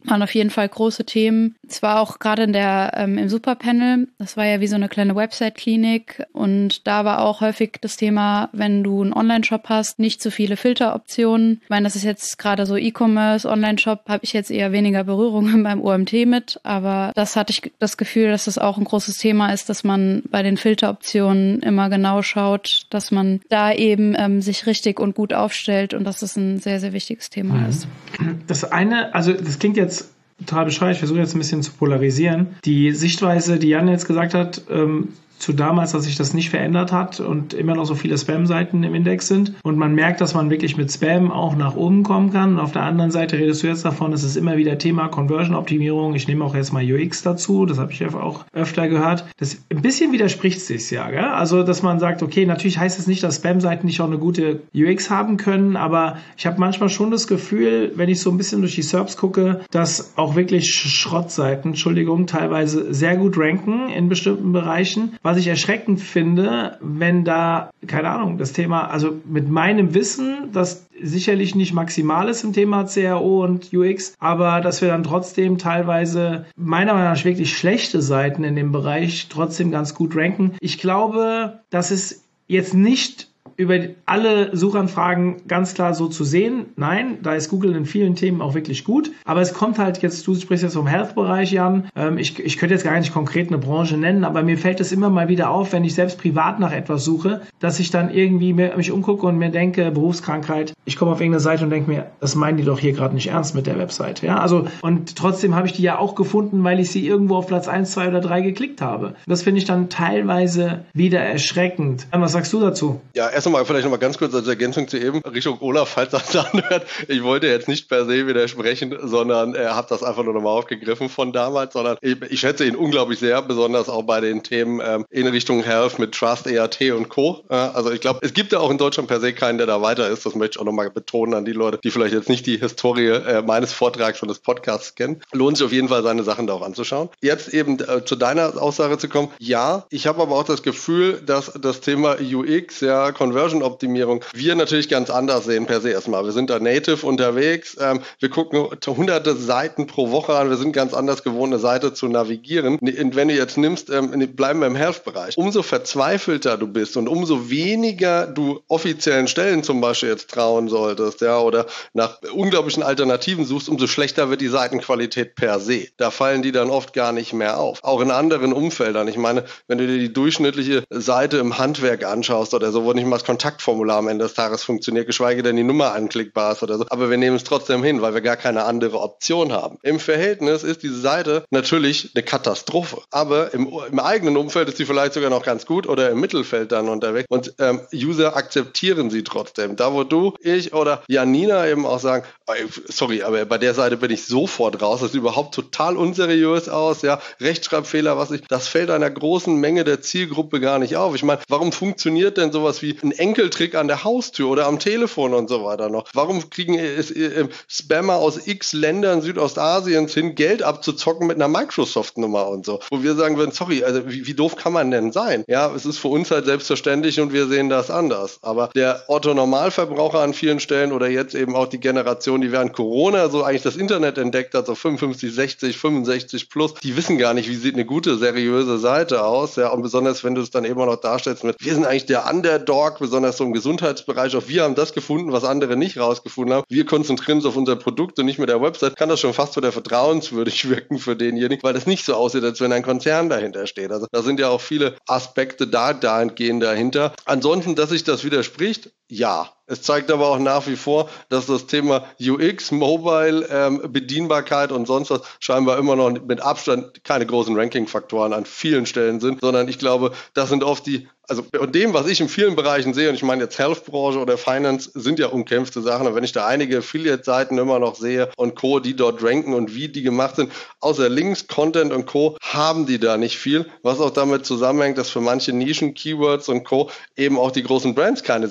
waren auf jeden Fall große Themen. Es war auch gerade in der ähm, im Superpanel, das war ja wie so eine kleine Website-Klinik und da war auch häufig das Thema, wenn du einen Online-Shop hast, nicht so viele Filteroptionen. Ich meine, das ist jetzt gerade so E-Commerce, Online-Shop, habe ich jetzt eher weniger Berührungen beim O M T mit, aber das hatte ich das Gefühl, dass das auch ein großes Thema ist, dass man bei den Filteroptionen immer genau schaut, dass man da eben ähm, sich richtig und gut aufstellt und dass das ein sehr, sehr wichtiges Thema mhm. ist. Das eine, also das klingt jetzt total bescheuert, ich versuche jetzt ein bisschen zu polarisieren. Die Sichtweise, die Jan jetzt gesagt hat, ähm, zu damals, dass sich das nicht verändert hat und immer noch so viele Spam-Seiten im Index sind und man merkt, dass man wirklich mit Spam auch nach oben kommen kann. Und auf der anderen Seite redest du jetzt davon, es ist immer wieder Thema Conversion-Optimierung. Ich nehme auch jetzt mal U X dazu, das habe ich ja auch öfter gehört. Das ein bisschen widerspricht sich ja, gell? Also, dass man sagt, okay, natürlich heißt es nicht, dass Spam-Seiten nicht auch eine gute U X haben können, aber ich habe manchmal schon das Gefühl, wenn ich so ein bisschen durch die S E R Ps gucke, dass auch wirklich Schrottseiten, Entschuldigung, teilweise sehr gut ranken in bestimmten Bereichen. Was ich erschreckend finde, wenn da, keine Ahnung, das Thema, also mit meinem Wissen, das sicherlich nicht maximal ist im Thema C R O und U X, aber dass wir dann trotzdem teilweise meiner Meinung nach wirklich schlechte Seiten in dem Bereich trotzdem ganz gut ranken. Ich glaube, das ist jetzt nicht über alle Suchanfragen ganz klar so zu sehen. Nein, da ist Google in vielen Themen auch wirklich gut. Aber es kommt halt jetzt, du sprichst jetzt vom Health-Bereich, Jan. Ähm, ich, ich könnte jetzt gar nicht konkret eine Branche nennen, aber mir fällt es immer mal wieder auf, wenn ich selbst privat nach etwas suche, dass ich dann irgendwie mir, mich umgucke und mir denke, Berufskrankheit, ich komme auf irgendeine Seite und denke mir, das meinen die doch hier gerade nicht ernst mit der Website. Ja, also, und trotzdem habe ich die ja auch gefunden, weil ich sie irgendwo auf Platz eins, zwei oder drei geklickt habe. Das finde ich dann teilweise wieder erschreckend. Jan, was sagst du dazu? Ja, erst einmal vielleicht nochmal ganz kurz als Ergänzung zu eben, Richtung Olaf, falls das anhört. Ich wollte jetzt nicht per se widersprechen, sondern er äh, hat das einfach nur nochmal aufgegriffen von damals, sondern ich, ich schätze ihn unglaublich sehr, besonders auch bei den Themen ähm, in Richtung Health mit Trust, E R T und Co. Äh, also ich glaube, es gibt ja auch in Deutschland per se keinen, der da weiter ist. Das möchte ich auch nochmal betonen an die Leute, die vielleicht jetzt nicht die Historie äh, meines Vortrags und des Podcasts kennen. Lohnt sich auf jeden Fall, seine Sachen da auch anzuschauen. Jetzt eben äh, zu deiner Aussage zu kommen. Ja, ich habe aber auch das Gefühl, dass das Thema U X, ja, Conversion-Optimierung, wir natürlich ganz anders sehen per se erstmal. Wir sind da native unterwegs, ähm, wir gucken hunderte Seiten pro Woche an, wir sind ganz anders gewohnt, eine Seite zu navigieren. Und wenn du jetzt nimmst, ähm, bleiben wir im Health-Bereich, umso verzweifelter du bist und umso weniger du offiziellen Stellen zum Beispiel jetzt trauen solltest, ja, oder nach unglaublichen Alternativen suchst, umso schlechter wird die Seitenqualität per se. Da fallen die dann oft gar nicht mehr auf. Auch in anderen Umfeldern. Ich meine, wenn du dir die durchschnittliche Seite im Handwerk anschaust oder so, wo nicht mal das Kontaktformular am Ende des Tages funktioniert, geschweige denn die Nummer anklickbar ist oder so. Aber wir nehmen es trotzdem hin, weil wir gar keine andere Option haben. Im Verhältnis ist diese Seite natürlich eine Katastrophe. Aber im, im eigenen Umfeld ist sie vielleicht sogar noch ganz gut oder im Mittelfeld dann unterwegs. Und ähm, User akzeptieren sie trotzdem. Da, wo du, ich oder Janina eben auch sagen, sorry, aber bei der Seite bin ich sofort raus. Das sieht überhaupt total unseriös aus. Ja, Rechtschreibfehler, was ich, das fällt einer großen Menge der Zielgruppe gar nicht auf. Ich meine, warum funktioniert denn sowas wie ein Enkeltrick an der Haustür oder am Telefon und so weiter noch? Warum kriegen es, äh, Spammer aus x Ländern Südostasiens hin, Geld abzuzocken mit einer Microsoft-Nummer und so? Wo wir sagen würden, sorry, also wie, wie doof kann man denn sein? Ja, es ist für uns halt selbstverständlich und wir sehen das anders. Aber der Otto-Normalverbraucher an vielen Stellen oder jetzt eben auch die Generation, die während Corona so eigentlich das Internet entdeckt hat, so fünfundfünfzig, sechzig, fünfundsechzig plus, die wissen gar nicht, wie sieht eine gute, seriöse Seite aus. Ja, und besonders, wenn du es dann eben auch noch darstellst mit, wir sind eigentlich der Underdog, besonders so im Gesundheitsbereich, auch wir haben das gefunden, was andere nicht rausgefunden haben. Wir konzentrieren uns auf unser Produkt und nicht mit der Website, kann das schon fast wieder vertrauenswürdig wirken für denjenigen, weil das nicht so aussieht, als wenn ein Konzern dahinter steht. Also da sind ja auch viele Aspekte da, dahingehend dahinter. Ansonsten, dass sich das widerspricht, ja. Es zeigt aber auch nach wie vor, dass das Thema U X, Mobile, ähm, Bedienbarkeit und sonst was scheinbar immer noch mit Abstand keine großen Ranking-Faktoren an vielen Stellen sind, sondern ich glaube, das sind oft die, also und dem, was ich in vielen Bereichen sehe, und ich meine jetzt Health-Branche oder Finance, sind ja umkämpfte Sachen, und wenn ich da einige Affiliate-Seiten immer noch sehe und Co., die dort ranken und wie die gemacht sind, außer Links, Content und Co., haben die da nicht viel, was auch damit zusammenhängt, dass für manche Nischen, Keywords und Co. eben auch die großen Brands keine sehr guten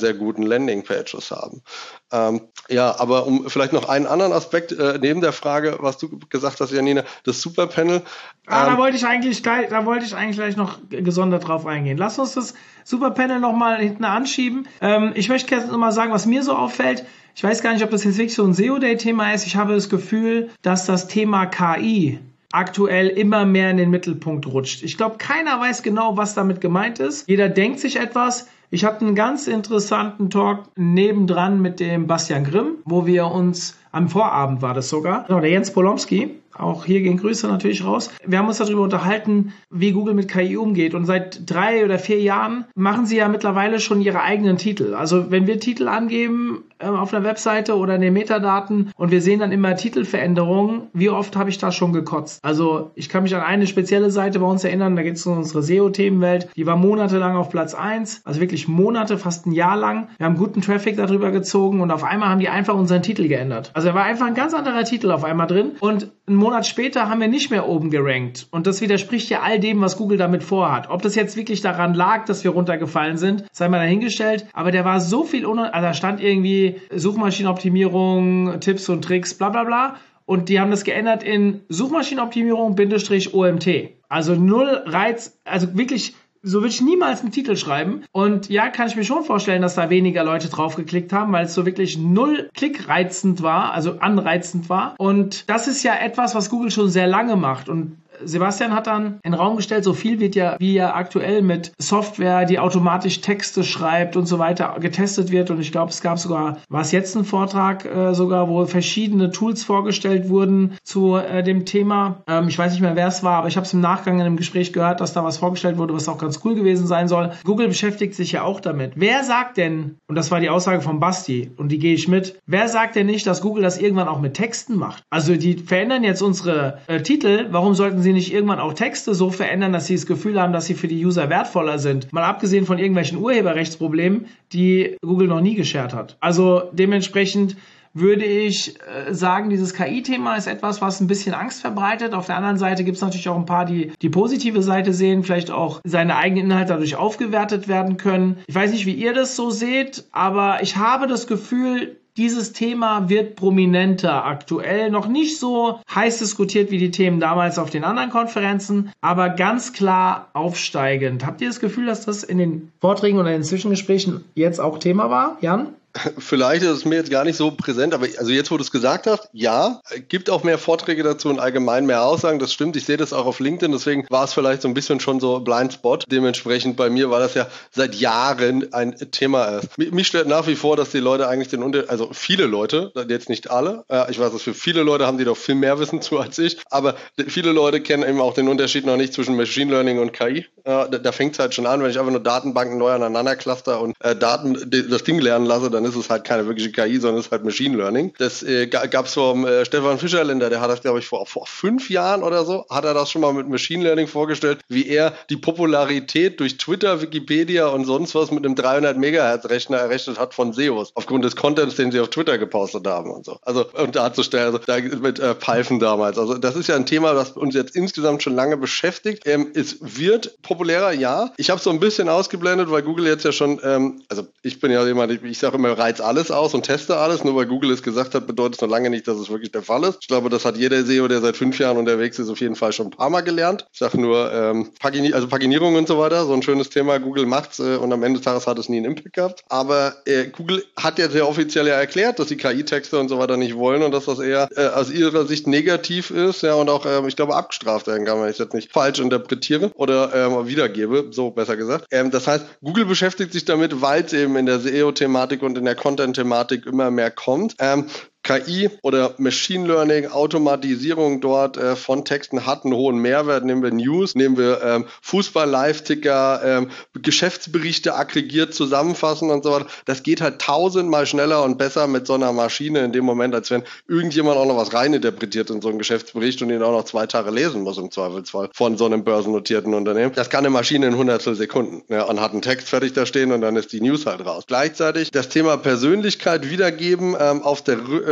guten Landingpages haben. Ähm, ja, aber um vielleicht noch einen anderen Aspekt äh, neben der Frage, was du gesagt hast, Janina, das Superpanel. Ah, ähm, da wollte ich eigentlich gleich, da wollte ich eigentlich gleich noch gesondert drauf eingehen. Lass uns das Superpanel nochmal hinten anschieben. Ähm, ich möchte gerne nochmal sagen, was mir so auffällt. Ich weiß gar nicht, ob das jetzt wirklich so ein S E O-Day-Thema ist. Ich habe das Gefühl, dass das Thema K I aktuell immer mehr in den Mittelpunkt rutscht. Ich glaube, keiner weiß genau, was damit gemeint ist. Jeder denkt sich etwas. Ich hatte einen ganz interessanten Talk nebendran mit dem Bastian Grimm, wo wir uns, am Vorabend war das sogar, genau, der Jens Polomski, auch hier gehen Grüße natürlich raus. Wir haben uns darüber unterhalten, wie Google mit K I umgeht. Und seit drei oder vier Jahren machen sie ja mittlerweile schon ihre eigenen Titel. Also wenn wir Titel angeben äh, auf einer Webseite oder in den Metadaten und wir sehen dann immer Titelveränderungen, wie oft habe ich da schon gekotzt? Also ich kann mich an eine spezielle Seite bei uns erinnern, da geht es um unsere S E O-Themenwelt. Die war monatelang auf Platz eins, also wirklich Monate, fast ein Jahr lang. Wir haben guten Traffic darüber gezogen und auf einmal haben die einfach unseren Titel geändert. Also da war einfach ein ganz anderer Titel auf einmal drin und ein Monat später haben wir nicht mehr oben gerankt. Und das widerspricht ja all dem, was Google damit vorhat. Ob das jetzt wirklich daran lag, dass wir runtergefallen sind, sei mal dahingestellt. Aber der war so viel, un- also da stand irgendwie Suchmaschinenoptimierung, Tipps und Tricks, bla bla bla. Und die haben das geändert in Suchmaschinenoptimierung-O M T. Also null Reiz, also wirklich, so würde ich niemals einen Titel schreiben. Und ja, kann ich mir schon vorstellen, dass da weniger Leute drauf geklickt haben, weil es so wirklich null klickreizend war, also anreizend war. Und das ist ja etwas, was Google schon sehr lange macht. Und Sebastian hat dann in den Raum gestellt, so viel wird ja, wie ja aktuell mit Software, die automatisch Texte schreibt und so weiter, getestet wird. Und ich glaube, es gab sogar, war es jetzt ein Vortrag äh, sogar, wo verschiedene Tools vorgestellt wurden zu äh, dem Thema. Ähm, ich weiß nicht mehr, wer es war, aber ich habe es im Nachgang in einem Gespräch gehört, dass da was vorgestellt wurde, was auch ganz cool gewesen sein soll. Google beschäftigt sich ja auch damit. Wer sagt denn, und das war die Aussage von Basti, und die gehe ich mit, wer sagt denn nicht, dass Google das irgendwann auch mit Texten macht? Also die verändern jetzt unsere äh, Titel, warum sollten sie nicht irgendwann auch Texte so verändern, dass sie das Gefühl haben, dass sie für die User wertvoller sind. Mal abgesehen von irgendwelchen Urheberrechtsproblemen, die Google noch nie geshared hat. Also dementsprechend würde ich äh, sagen, dieses K I-Thema ist etwas, was ein bisschen Angst verbreitet. Auf der anderen Seite gibt es natürlich auch ein paar, die die positive Seite sehen, vielleicht auch seine eigenen Inhalte dadurch aufgewertet werden können. Ich weiß nicht, wie ihr das so seht, aber ich habe das Gefühl, dieses Thema wird prominenter aktuell, noch nicht so heiß diskutiert wie die Themen damals auf den anderen Konferenzen, aber ganz klar aufsteigend. Habt ihr das Gefühl, dass das in den Vorträgen oder in den Zwischengesprächen jetzt auch Thema war, Jan? Vielleicht ist es mir jetzt gar nicht so präsent, aber also jetzt, wo du es gesagt hast, ja, gibt auch mehr Vorträge dazu und allgemein mehr Aussagen, das stimmt, ich sehe das auch auf LinkedIn, deswegen war es vielleicht so ein bisschen schon so Blindspot, dementsprechend bei mir, weil das ja seit Jahren ein Thema ist. Mich stört nach wie vor, dass die Leute eigentlich den Unterschied, also viele Leute, jetzt nicht alle, ich weiß, dass für viele Leute haben die doch viel mehr Wissen zu als ich, aber viele Leute kennen eben auch den Unterschied noch nicht zwischen Machine Learning und K I. Da, da fängt es halt schon an, wenn ich einfach nur Datenbanken neu aneinander cluster und äh, Daten, das Ding lernen lasse, dann ist es halt keine wirkliche K I, sondern es ist halt Machine Learning. Das äh, gab es vom äh, Stefan Fischerländer, der hat das, glaube ich, vor, vor fünf Jahren oder so, hat er das schon mal mit Machine Learning vorgestellt, wie er die Popularität durch Twitter, Wikipedia und sonst was mit einem dreihundert Megahertz Rechner errechnet hat von S E Os, aufgrund des Contents, den sie auf Twitter gepostet haben und so. Also, und darzustellen, also da mit äh, Python damals. Also, das ist ja ein Thema, das uns jetzt insgesamt schon lange beschäftigt. Ähm, es wird populärer, ja. Ich habe so ein bisschen ausgeblendet, weil Google jetzt ja schon, ähm, also ich bin ja jemand, ich, ich sage immer, reiz alles aus und teste alles. Nur weil Google es gesagt hat, bedeutet es noch lange nicht, dass es wirklich der Fall ist. Ich glaube, das hat jeder S E O, der seit fünf Jahren unterwegs ist, auf jeden Fall schon ein paar Mal gelernt. Ich sage nur, ähm, Pagini- also Paginierung und so weiter, so ein schönes Thema. Google macht's äh, und am Ende des Tages hat es nie einen Impact gehabt. Aber äh, Google hat ja sehr offiziell ja erklärt, dass sie K I-Texte und so weiter nicht wollen und dass das eher äh, aus ihrer Sicht negativ ist, ja, und auch, ähm, ich glaube, abgestraft werden kann, wenn ich es jetzt nicht falsch interpretiere oder ähm, wiedergebe, so besser gesagt. Ähm, das heißt, Google beschäftigt sich damit, weil es eben in der S E O-Thematik und in der Content-Thematik immer mehr kommt. Ähm, K I oder Machine Learning, Automatisierung dort äh, von Texten hat einen hohen Mehrwert. Nehmen wir News, nehmen wir ähm, Fußball-Live-Ticker, ähm, Geschäftsberichte aggregiert zusammenfassen und so weiter. Das geht halt tausendmal schneller und besser mit so einer Maschine in dem Moment, als wenn irgendjemand auch noch was reininterpretiert in so einen Geschäftsbericht und ihn auch noch zwei Tage lesen muss im Zweifelsfall von so einem börsennotierten Unternehmen. Das kann eine Maschine in Hundertstel Sekunden, ja, und hat einen Text fertig da stehen und dann ist die News halt raus. Gleichzeitig das Thema Persönlichkeit wiedergeben ähm, auf der äh,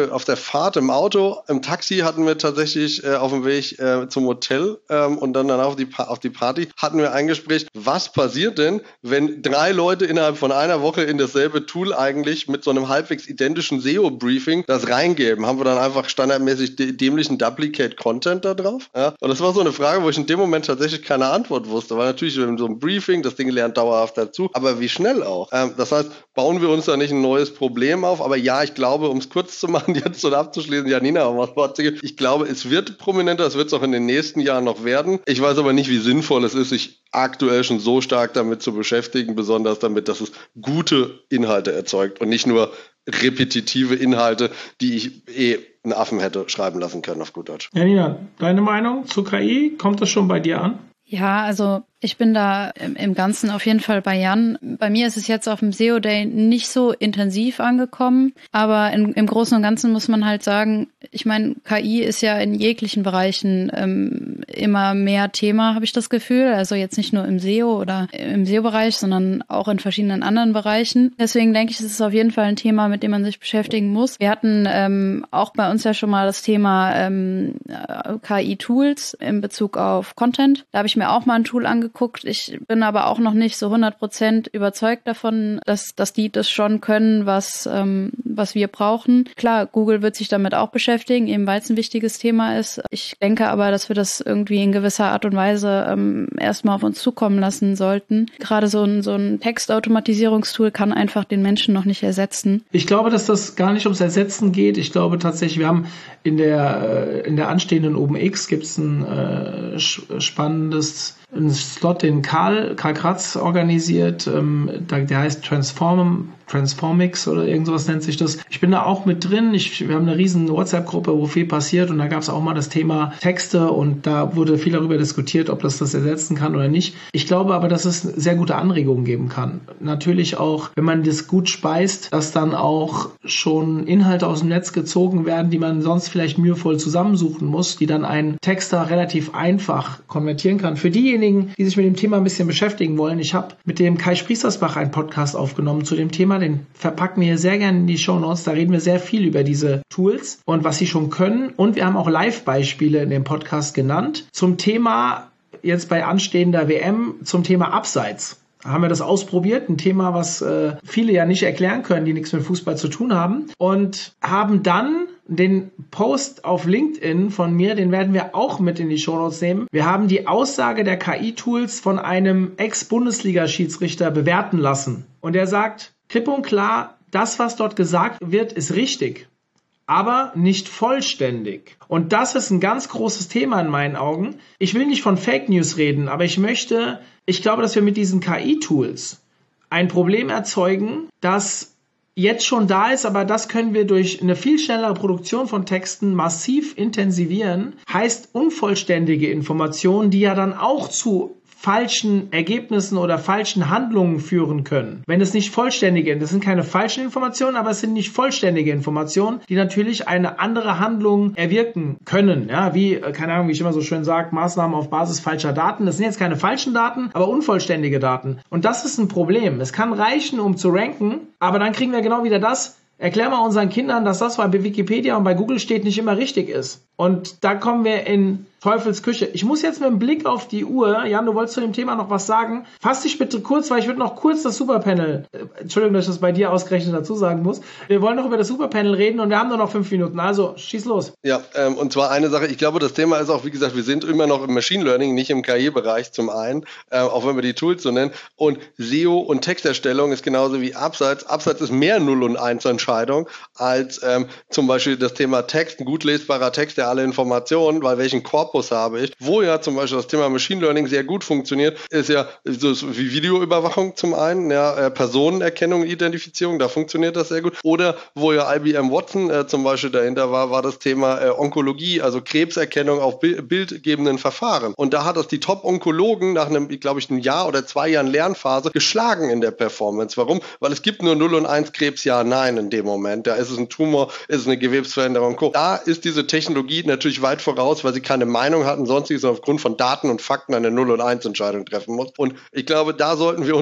äh, auf der Fahrt im Auto, im Taxi hatten wir tatsächlich äh, auf dem Weg äh, zum Hotel ähm, und dann danach auf die, pa- auf die Party, hatten wir ein Gespräch, was passiert denn, wenn drei Leute innerhalb von einer Woche in dasselbe Tool eigentlich mit so einem halbwegs identischen S E O-Briefing das reingeben? Haben wir dann einfach standardmäßig de- dämlichen Duplicate-Content da drauf? Ja? Und das war so eine Frage, wo ich in dem Moment tatsächlich keine Antwort wusste, weil natürlich in so einem Briefing, das Ding lernt dauerhaft dazu, aber wie schnell auch? Ähm, das heißt, bauen wir uns da nicht ein neues Problem auf, aber ja, ich glaube, um es kurz zu machen, jetzt und abzuschließen, Janina, um was Wort zu geben, ich glaube, es wird prominenter, es wird es auch in den nächsten Jahren noch werden. Ich weiß aber nicht, wie sinnvoll es ist, sich aktuell schon so stark damit zu beschäftigen, besonders damit, dass es gute Inhalte erzeugt und nicht nur repetitive Inhalte, die ich eh einen Affen hätte schreiben lassen können, auf gut Deutsch. Janina, deine Meinung zu K I? Kommt das schon bei dir an? Ja, also ich bin da im, im Ganzen auf jeden Fall bei Jan. Bei mir ist es jetzt auf dem S E O Day nicht so intensiv angekommen, aber in, im Großen und Ganzen muss man halt sagen, ich meine, K I ist ja in jeglichen Bereichen ähm, immer mehr Thema, habe ich das Gefühl. Also jetzt nicht nur im S E O oder im S E O-Bereich, sondern auch in verschiedenen anderen Bereichen. Deswegen denke ich, es ist auf jeden Fall ein Thema, mit dem man sich beschäftigen muss. Wir hatten ähm, auch bei uns ja schon mal das Thema ähm, K I-Tools in Bezug auf Content. Da habe ich mir auch mal ein Tool angeguckt. Ich bin aber auch noch nicht so hundert Prozent überzeugt davon, dass, dass die das schon können, was, ähm, was wir brauchen. Klar, Google wird sich damit auch beschäftigen, eben weil es ein wichtiges Thema ist. Ich denke aber, dass wir das irgendwie in gewisser Art und Weise ähm, erstmal auf uns zukommen lassen sollten. Gerade so ein, so ein Textautomatisierungstool kann einfach den Menschen noch nicht ersetzen. Ich glaube, dass das gar nicht ums Ersetzen geht. Ich glaube tatsächlich, wir haben in der, in der anstehenden O M X gibt es ein äh, spannendes ein Slot, den Karl, Karl Kratz organisiert, ähm, der heißt Transform, Transformix oder irgend sowas nennt sich das. Ich bin da auch mit drin. Ich, wir haben eine riesen WhatsApp-Gruppe, wo viel passiert und da gab es auch mal das Thema Texte und da wurde viel darüber diskutiert, ob das das ersetzen kann oder nicht. Ich glaube aber, dass es sehr gute Anregungen geben kann. Natürlich auch, wenn man das gut speist, dass dann auch schon Inhalte aus dem Netz gezogen werden, die man sonst vielleicht mühevoll zusammensuchen muss, die dann ein Texter relativ einfach konvertieren kann. Für diejenigen, die sich mit dem Thema ein bisschen beschäftigen wollen, ich habe mit dem Kai Spriestersbach einen Podcast aufgenommen zu dem Thema, den verpacken wir hier sehr gerne in die Shownotes, da reden wir sehr viel über diese Tools und was sie schon können und wir haben auch Live-Beispiele in dem Podcast genannt zum Thema, jetzt bei anstehender W M, zum Thema Abseits. Haben wir das ausprobiert, ein Thema, was äh, viele ja nicht erklären können, die nichts mit Fußball zu tun haben und haben dann den Post auf LinkedIn von mir, den werden wir auch mit in die Shownotes nehmen. Wir haben die Aussage der K I-Tools von einem Ex-Bundesliga-Schiedsrichter bewerten lassen. Und er sagt, klipp und klar, das, was dort gesagt wird, ist richtig, aber nicht vollständig. Und das ist ein ganz großes Thema in meinen Augen. Ich will nicht von Fake News reden, aber ich möchte, ich glaube, dass wir mit diesen K I-Tools ein Problem erzeugen, das jetzt schon da ist, aber das können wir durch eine viel schnellere Produktion von Texten massiv intensivieren. Heißt unvollständige Informationen, die ja dann auch zu falschen Ergebnissen oder falschen Handlungen führen können. Wenn es nicht vollständige, das sind keine falschen Informationen, aber es sind nicht vollständige Informationen, die natürlich eine andere Handlung erwirken können. Ja, wie, keine Ahnung, wie ich immer so schön sage, Maßnahmen auf Basis falscher Daten. Das sind jetzt keine falschen Daten, aber unvollständige Daten. Und das ist ein Problem. Es kann reichen, um zu ranken, aber dann kriegen wir genau wieder das. Erklär mal unseren Kindern, dass das, was bei Wikipedia und bei Google steht, nicht immer richtig ist. Und da kommen wir in Teufels Küche. Ich muss jetzt mit dem Blick auf die Uhr, Jan, du wolltest zu dem Thema noch was sagen. Fass dich bitte kurz, weil ich würde noch kurz das Superpanel, äh, Entschuldigung, dass ich das bei dir ausgerechnet dazu sagen muss. Wir wollen noch über das Superpanel reden und wir haben nur noch fünf Minuten. Also, schieß los. Ja, ähm, und zwar eine Sache, ich glaube, das Thema ist auch, wie gesagt, wir sind immer noch im Machine Learning, nicht im K I-Bereich zum einen, äh, auch wenn wir die Tools so nennen. Und S E O und Texterstellung ist genauso wie Abseits. Abseits ist mehr null und eins Entscheidung als ähm, zum Beispiel das Thema Text, ein gut lesbarer Text, der alle Informationen, weil welchen Korpus habe ich. Wo ja zum Beispiel das Thema Machine Learning sehr gut funktioniert, ist ja so wie Videoüberwachung zum einen, ja, äh, Personenerkennung, Identifizierung, da funktioniert das sehr gut. Oder wo ja I B M Watson äh, zum Beispiel dahinter war, war das Thema äh, Onkologie, also Krebserkennung auf Bi- bildgebenden Verfahren. Und da hat das die Top-Onkologen nach einem, glaube ich, einem Jahr oder zwei Jahren Lernphase geschlagen in der Performance. Warum? Weil es gibt nur null und eins Krebs, ja, nein in dem Moment. Da ist es ein Tumor, ist es eine Gewebsveränderung. Da ist diese Technologie natürlich weit voraus, weil sie keine Meinung hatten, sonstiges, sondern aufgrund von Daten und Fakten eine null und eins Entscheidung treffen muss. Und ich glaube, da sollten wir uns auch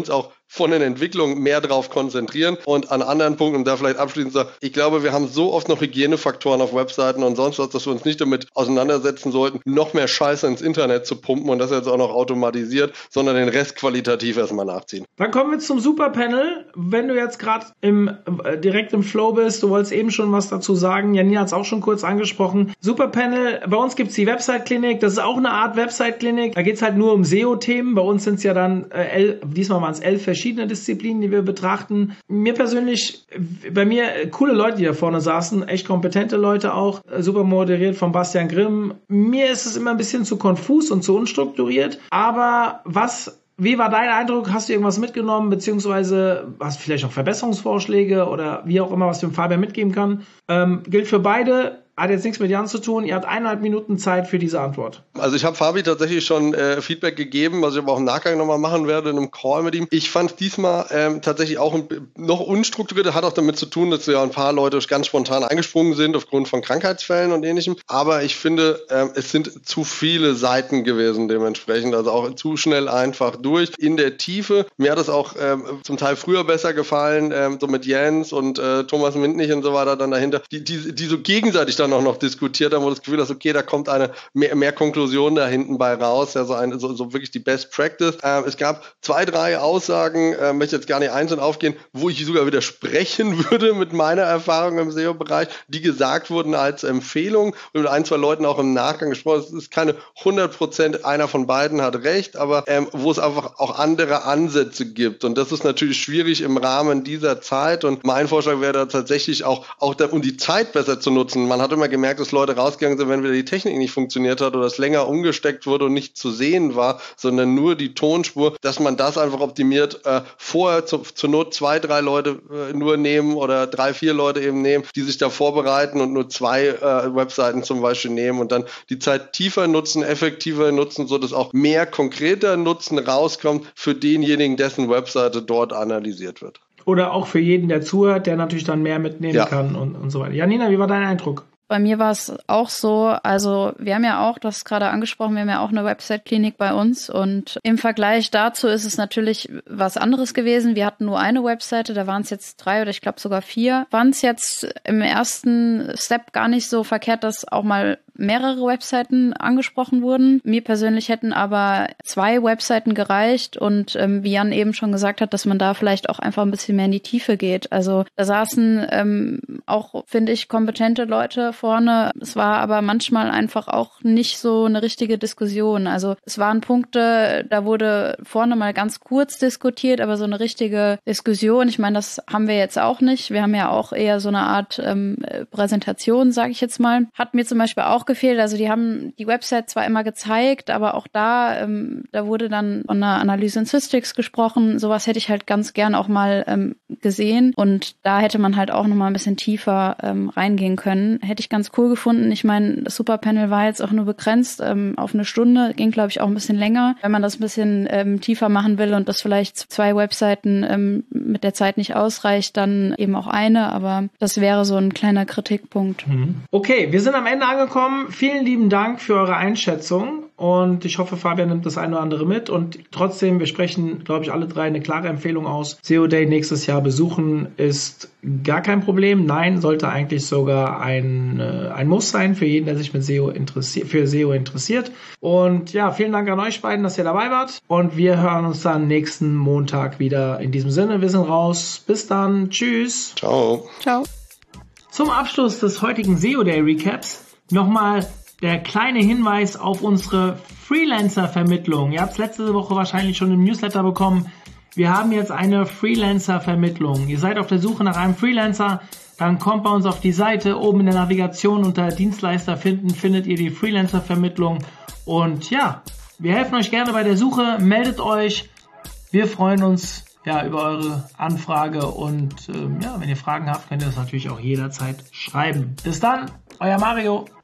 von den Entwicklungen mehr drauf konzentrieren und an anderen Punkten, um da vielleicht abschließend zu sagen, ich glaube, wir haben so oft noch Hygienefaktoren auf Webseiten und sonst was, dass wir uns nicht damit auseinandersetzen sollten, noch mehr Scheiße ins Internet zu pumpen und das jetzt auch noch automatisiert, sondern den Rest qualitativ erstmal nachziehen. Dann kommen wir zum Superpanel. Wenn du jetzt gerade im äh, direkt im Flow bist, du wolltest eben schon was dazu sagen, Janina hat es auch schon kurz angesprochen. Superpanel, bei uns gibt es die Website-Klinik, das ist auch eine Art Website-Klinik, da geht es halt nur um S E O-Themen, bei uns sind es ja dann, äh, el, diesmal waren es elf verschiedene Disziplinen, die wir betrachten. Mir persönlich, bei mir äh, coole Leute, die da vorne saßen, echt kompetente Leute auch, äh, super moderiert von Bastian Grimm. Mir ist es immer ein bisschen zu konfus und zu unstrukturiert, aber was Wie war dein Eindruck? Hast du irgendwas mitgenommen, beziehungsweise hast du vielleicht auch Verbesserungsvorschläge oder wie auch immer, was dem Fabian mitgeben kann? Ähm, gilt für beide. Hat jetzt nichts mit Jan zu tun. Ihr habt eineinhalb Minuten Zeit für diese Antwort. Also ich habe Fabi tatsächlich schon äh, Feedback gegeben, was ich aber auch im Nachgang nochmal machen werde in einem Call mit ihm. Ich fand es diesmal ähm, tatsächlich auch ein, noch unstrukturierter, hat auch damit zu tun, dass ja ein paar Leute ganz spontan eingesprungen sind aufgrund von Krankheitsfällen und ähnlichem. Aber ich finde, ähm, es sind zu viele Seiten gewesen dementsprechend, also auch zu schnell einfach durch. In der Tiefe, mir hat es auch ähm, zum Teil früher besser gefallen, ähm, so mit Jens und äh, Thomas Mintnich und so weiter dann dahinter, die, die, die so gegenseitig dann auch noch diskutiert haben, wo das Gefühl hast, okay, da kommt eine mehr, mehr Konklusion da hinten bei raus, ja, so, eine, so, so wirklich die Best Practice. Ähm, es gab zwei, drei Aussagen, äh, möchte jetzt gar nicht einzeln aufgehen, wo ich sogar widersprechen würde mit meiner Erfahrung im S E O-Bereich, die gesagt wurden als Empfehlung und mit ein, zwei Leuten auch im Nachgang gesprochen. Es ist keine hundert Prozent, einer von beiden hat recht, aber ähm, wo es einfach auch andere Ansätze gibt und das ist natürlich schwierig im Rahmen dieser Zeit und mein Vorschlag wäre da tatsächlich auch, auch da, um die Zeit besser zu nutzen. Man hat immer gemerkt, dass Leute rausgegangen sind, wenn wieder die Technik nicht funktioniert hat oder es länger umgesteckt wurde und nicht zu sehen war, sondern nur die Tonspur, dass man das einfach optimiert, äh, vorher zu, zur Not zwei, drei Leute äh, nur nehmen oder drei, vier Leute eben nehmen, die sich da vorbereiten und nur zwei äh, Webseiten zum Beispiel nehmen und dann die Zeit tiefer nutzen, effektiver nutzen, so dass auch mehr konkreter Nutzen rauskommt für denjenigen, dessen Webseite dort analysiert wird. Oder auch für jeden, der zuhört, der natürlich dann mehr mitnehmen ja. kann und, und so weiter. Janina, wie war dein Eindruck? Bei mir war es auch so, also wir haben ja auch, du hast gerade angesprochen, wir haben ja auch eine Website-Klinik bei uns und im Vergleich dazu ist es natürlich was anderes gewesen. Wir hatten nur eine Webseite, da waren es jetzt drei oder ich glaube sogar vier. Waren es jetzt im ersten Step gar nicht so verkehrt, dass auch mal mehrere Webseiten angesprochen wurden. Mir persönlich hätten aber zwei Webseiten gereicht und ähm, wie Jan eben schon gesagt hat, dass man da vielleicht auch einfach ein bisschen mehr in die Tiefe geht. Also da saßen ähm, auch, finde ich, kompetente Leute vorne. Es war aber manchmal einfach auch nicht so eine richtige Diskussion. Also es waren Punkte, da wurde vorne mal ganz kurz diskutiert, aber so eine richtige Diskussion, ich meine, das haben wir jetzt auch nicht. Wir haben ja auch eher so eine Art ähm, Präsentation, sage ich jetzt mal. Hat mir zum Beispiel auch gefehlt. Also die haben die Website zwar immer gezeigt, aber auch da, ähm, da wurde dann von einer Analyse in Systrix gesprochen. Sowas hätte ich halt ganz gern auch mal ähm, gesehen und da hätte man halt auch nochmal ein bisschen tiefer ähm, reingehen können. Hätte ich ganz cool gefunden. Ich meine, das Superpanel war jetzt auch nur begrenzt ähm, auf eine Stunde, ging glaube ich auch ein bisschen länger. Wenn man das ein bisschen ähm, tiefer machen will und das vielleicht zwei Webseiten ähm, mit der Zeit nicht ausreicht, dann eben auch eine, aber das wäre so ein kleiner Kritikpunkt. Okay, wir sind am Ende angekommen. Vielen lieben Dank für eure Einschätzung und ich hoffe, Fabian nimmt das eine oder andere mit und trotzdem, wir sprechen, glaube ich, alle drei eine klare Empfehlung aus. S E O Day nächstes Jahr besuchen ist gar kein Problem. Nein, sollte eigentlich sogar ein, äh, ein Muss sein für jeden, der sich mit S E O interessiert, für S E O interessiert. Und ja, vielen Dank an euch beiden, dass ihr dabei wart und wir hören uns dann nächsten Montag wieder. In diesem Sinne, wir sind raus. Bis dann. Tschüss. Ciao. Ciao. Zum Abschluss des heutigen S E O Day Recaps nochmal der kleine Hinweis auf unsere Freelancer-Vermittlung. Ihr habt es letzte Woche wahrscheinlich schon im Newsletter bekommen. Wir haben jetzt eine Freelancer-Vermittlung. Ihr seid auf der Suche nach einem Freelancer, dann kommt bei uns auf die Seite, oben in der Navigation unter Dienstleister finden, findet ihr die Freelancer-Vermittlung. Und ja, wir helfen euch gerne bei der Suche, meldet euch. Wir freuen uns ja über eure Anfrage und ähm, ja, wenn ihr Fragen habt, könnt ihr das natürlich auch jederzeit schreiben. Bis dann, euer Mario.